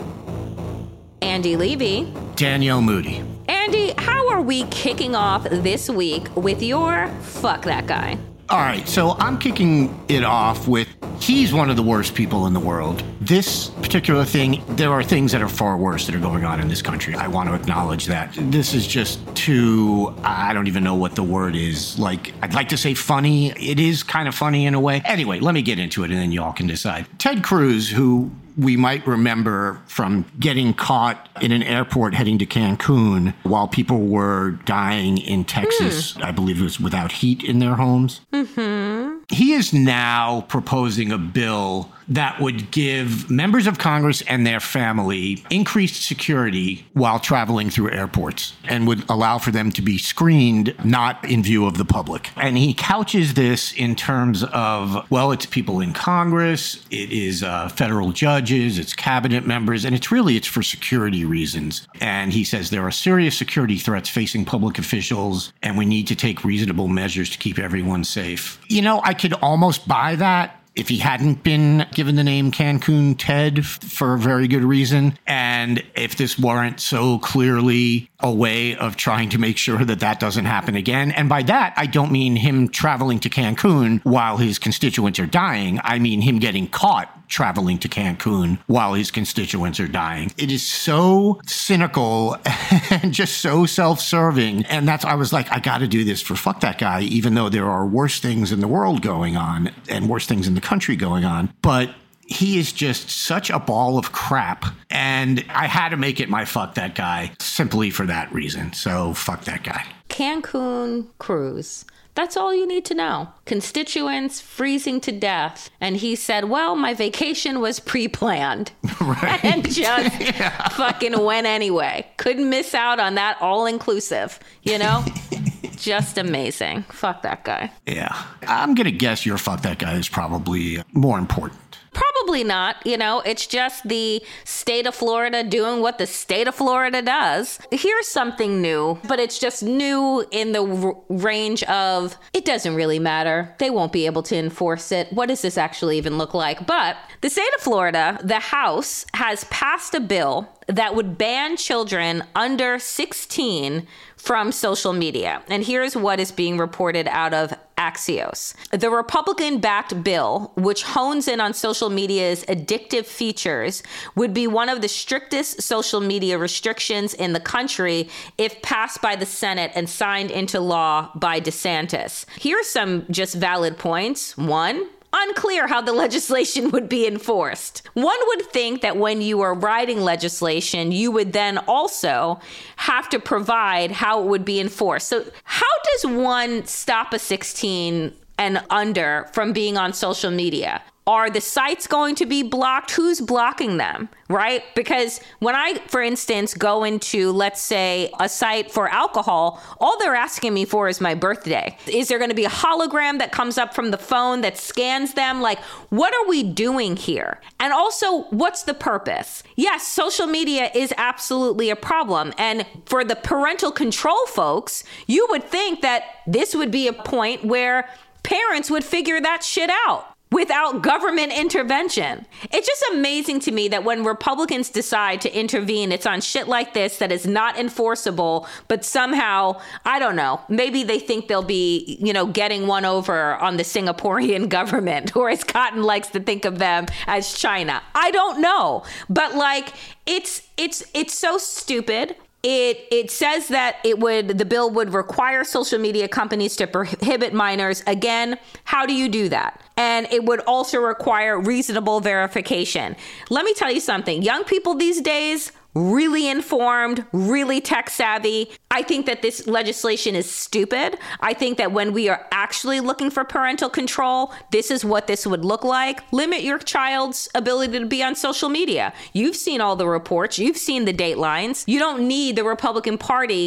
Andy Levy. Danielle Moody. Andy, how are we kicking off this week with your fuck that guy? All right, so I'm kicking it off with he's one of the worst people in the world. This particular thing, there are things that are far worse that are going on in this country. I want to acknowledge that. This is just too, I don't even know what the word is. Like, I'd like to say funny. It is kind of funny in a way. Anyway, let me get into it and then y'all can decide. Ted Cruz, who we might remember from getting caught in an airport heading to Cancun while people were dying in Texas. Mm. I believe it was without heat in their homes. Mm-hmm. He is now proposing a bill that would give members of Congress and their family increased security while traveling through airports and would allow for them to be screened, not in view of the public. And he couches this in terms of, well, it's people in Congress, it is uh, federal judges, it's cabinet members, and it's really, it's for security reasons. And he says there are serious security threats facing public officials, and we need to take reasonable measures to keep everyone safe. You know, I could almost buy that if he hadn't been given the name Cancun Ted for a very good reason, and if this weren't so clearly a way of trying to make sure that that doesn't happen again. And by that, I don't mean him traveling to Cancun while his constituents are dying. I mean him getting caught traveling to Cancun while his constituents are dying. It is so cynical and just so self-serving. And that's, I was like, I got to do this for fuck that guy, even though there are worse things in the world going on and worse things in the country going on. But he is just such a ball of crap. And I had to make it my fuck that guy simply for that reason. So fuck that guy. Cancun cruise. That's all you need to know. Constituents freezing to death. And he said, well, my vacation was pre-planned. Right. And just yeah. fucking went anyway. Couldn't miss out on that all-inclusive, you know? Just amazing. Fuck that guy. Yeah. I'm going to guess your fuck that guy is probably more important. Probably not. You know, it's just the state of Florida doing what the state of Florida does. Here's something new, but it's just new in the r- range of it doesn't really matter. They won't be able to enforce it. What does this actually even look like? But the state of Florida, the House has passed a bill that would ban children under sixteen from social media. And here's what is being reported out of Axios. The Republican-backed bill, which hones in on social media's addictive features, would be one of the strictest social media restrictions in the country if passed by the Senate and signed into law by DeSantis. Here's some just valid points. One, unclear how the legislation would be enforced. One would think that when you are writing legislation, you would then also have to provide how it would be enforced. So how does one stop a sixteen and under from being on social media? Are the sites going to be blocked? Who's blocking them, right? Because when I, for instance, go into, let's say, a site for alcohol, all they're asking me for is my birthday. Is there going to be a hologram that comes up from the phone that scans them? Like, what are we doing here? And also, what's the purpose? Yes, social media is absolutely a problem. And for the parental control folks, you would think that this would be a point where parents would figure that shit out without government intervention. It's just amazing to me that when Republicans decide to intervene, it's on shit like this that is not enforceable, but somehow, I don't know, maybe they think they'll be, you know, getting one over on the Singaporean government, or as Cotton likes to think of them as China. I don't know. But like, it's it's it's so stupid. It it says that it would the bill would require social media companies to prohibit minors. Again, how do you do that? And it would also require reasonable verification. Let me tell you something. Young people these days, really informed, really tech savvy. I think that this legislation is stupid. I think that when we are actually looking for parental control, this is what this would look like. Limit your child's ability to be on social media. You've seen all the reports. You've seen the datelines. You don't need the Republican Party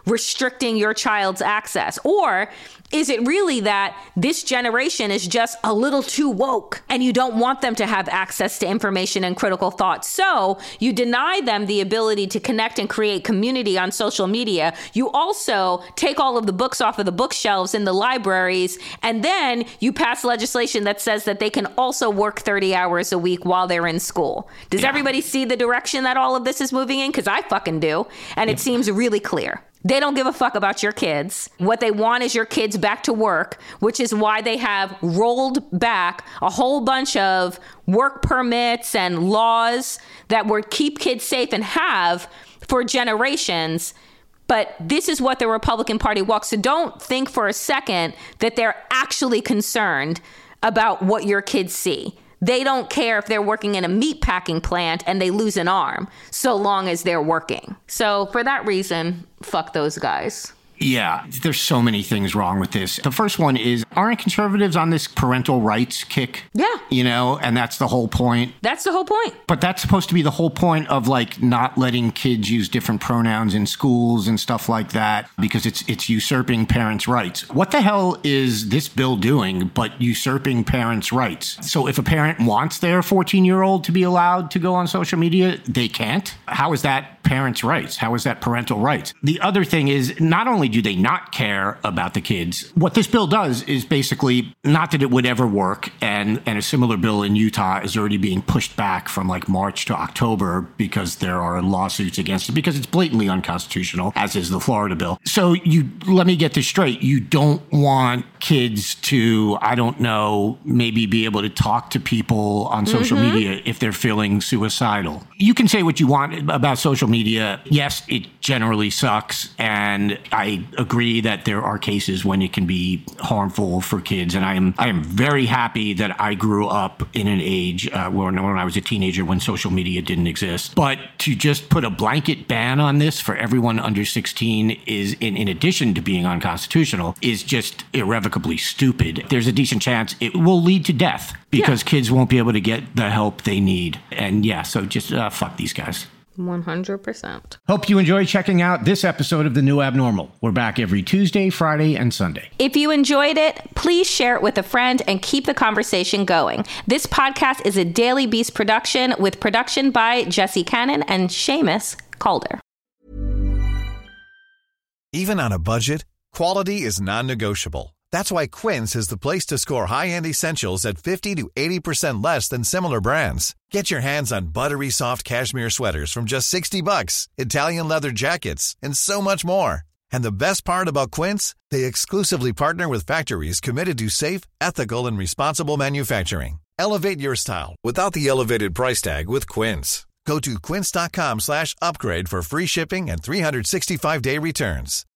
restricting your child's access? Or is it really that this generation is just a little too woke and you don't want them to have access to information and critical thought? So you deny them the ability to connect and create community on social media. You also take all of the books off of the bookshelves in the libraries, and then you pass legislation that says that they can also work thirty hours a week while they're in school. Does yeah. everybody see the direction that all of this is moving in? Because I fucking do. And yeah. it seems really clear. They don't give a fuck about your kids. What they want is your kids back to work, which is why they have rolled back a whole bunch of work permits and laws that would keep kids safe and have for generations. But this is what the Republican Party wants. So don't think for a second that they're actually concerned about what your kids see. They don't care if they're working in a meat packing plant and they lose an arm, so long as they're working. So for that reason, fuck those guys. Yeah, there's so many things wrong with this. The first one is, aren't conservatives on this parental rights kick? Yeah. You know, and that's the whole point. That's the whole point. But that's supposed to be the whole point of, like, not letting kids use different pronouns in schools and stuff like that, because it's it's usurping parents' rights. What the hell is this bill doing but usurping parents' rights? So if a parent wants their fourteen-year-old to be allowed to go on social media, they can't? How is that parents' rights? How is that parental rights? The other thing is, not only do they not care about the kids, what this bill does is basically, not that it would ever work, and, and a similar bill in Utah is already being pushed back from like March to October because there are lawsuits against it, because it's blatantly unconstitutional, as is the Florida bill. So you, let me get this straight. You don't want kids to, I don't know, maybe be able to talk to people on social mm-hmm. media if they're feeling suicidal. You can say what you want about social media. Yes, it generally sucks, and I agree that there are cases when it can be harmful for kids, and I am I am very happy that I grew up in an age uh, when, when I was a teenager when social media didn't exist. But to just put a blanket ban on this for everyone under sixteen is, in, in addition to being unconstitutional, is just irrevocably stupid. There's a decent chance it will lead to death because yeah. kids won't be able to get the help they need. And yeah, so just uh, fuck these guys. one hundred percent. Hope you enjoy checking out this episode of The New Abnormal. We're back every Tuesday, Friday, and Sunday. If you enjoyed it, please share it with a friend and keep the conversation going. This podcast is a Daily Beast production with production by Jesse Cannon and Seamus Calder. Even on a budget, quality is non-negotiable. That's why Quince is the place to score high-end essentials at fifty to eighty percent less than similar brands. Get your hands on buttery soft cashmere sweaters from just sixty bucks, Italian leather jackets, and so much more. And the best part about Quince, they exclusively partner with factories committed to safe, ethical, and responsible manufacturing. Elevate your style without the elevated price tag with Quince. Go to quince.com slash upgrade for free shipping and three sixty-five day returns.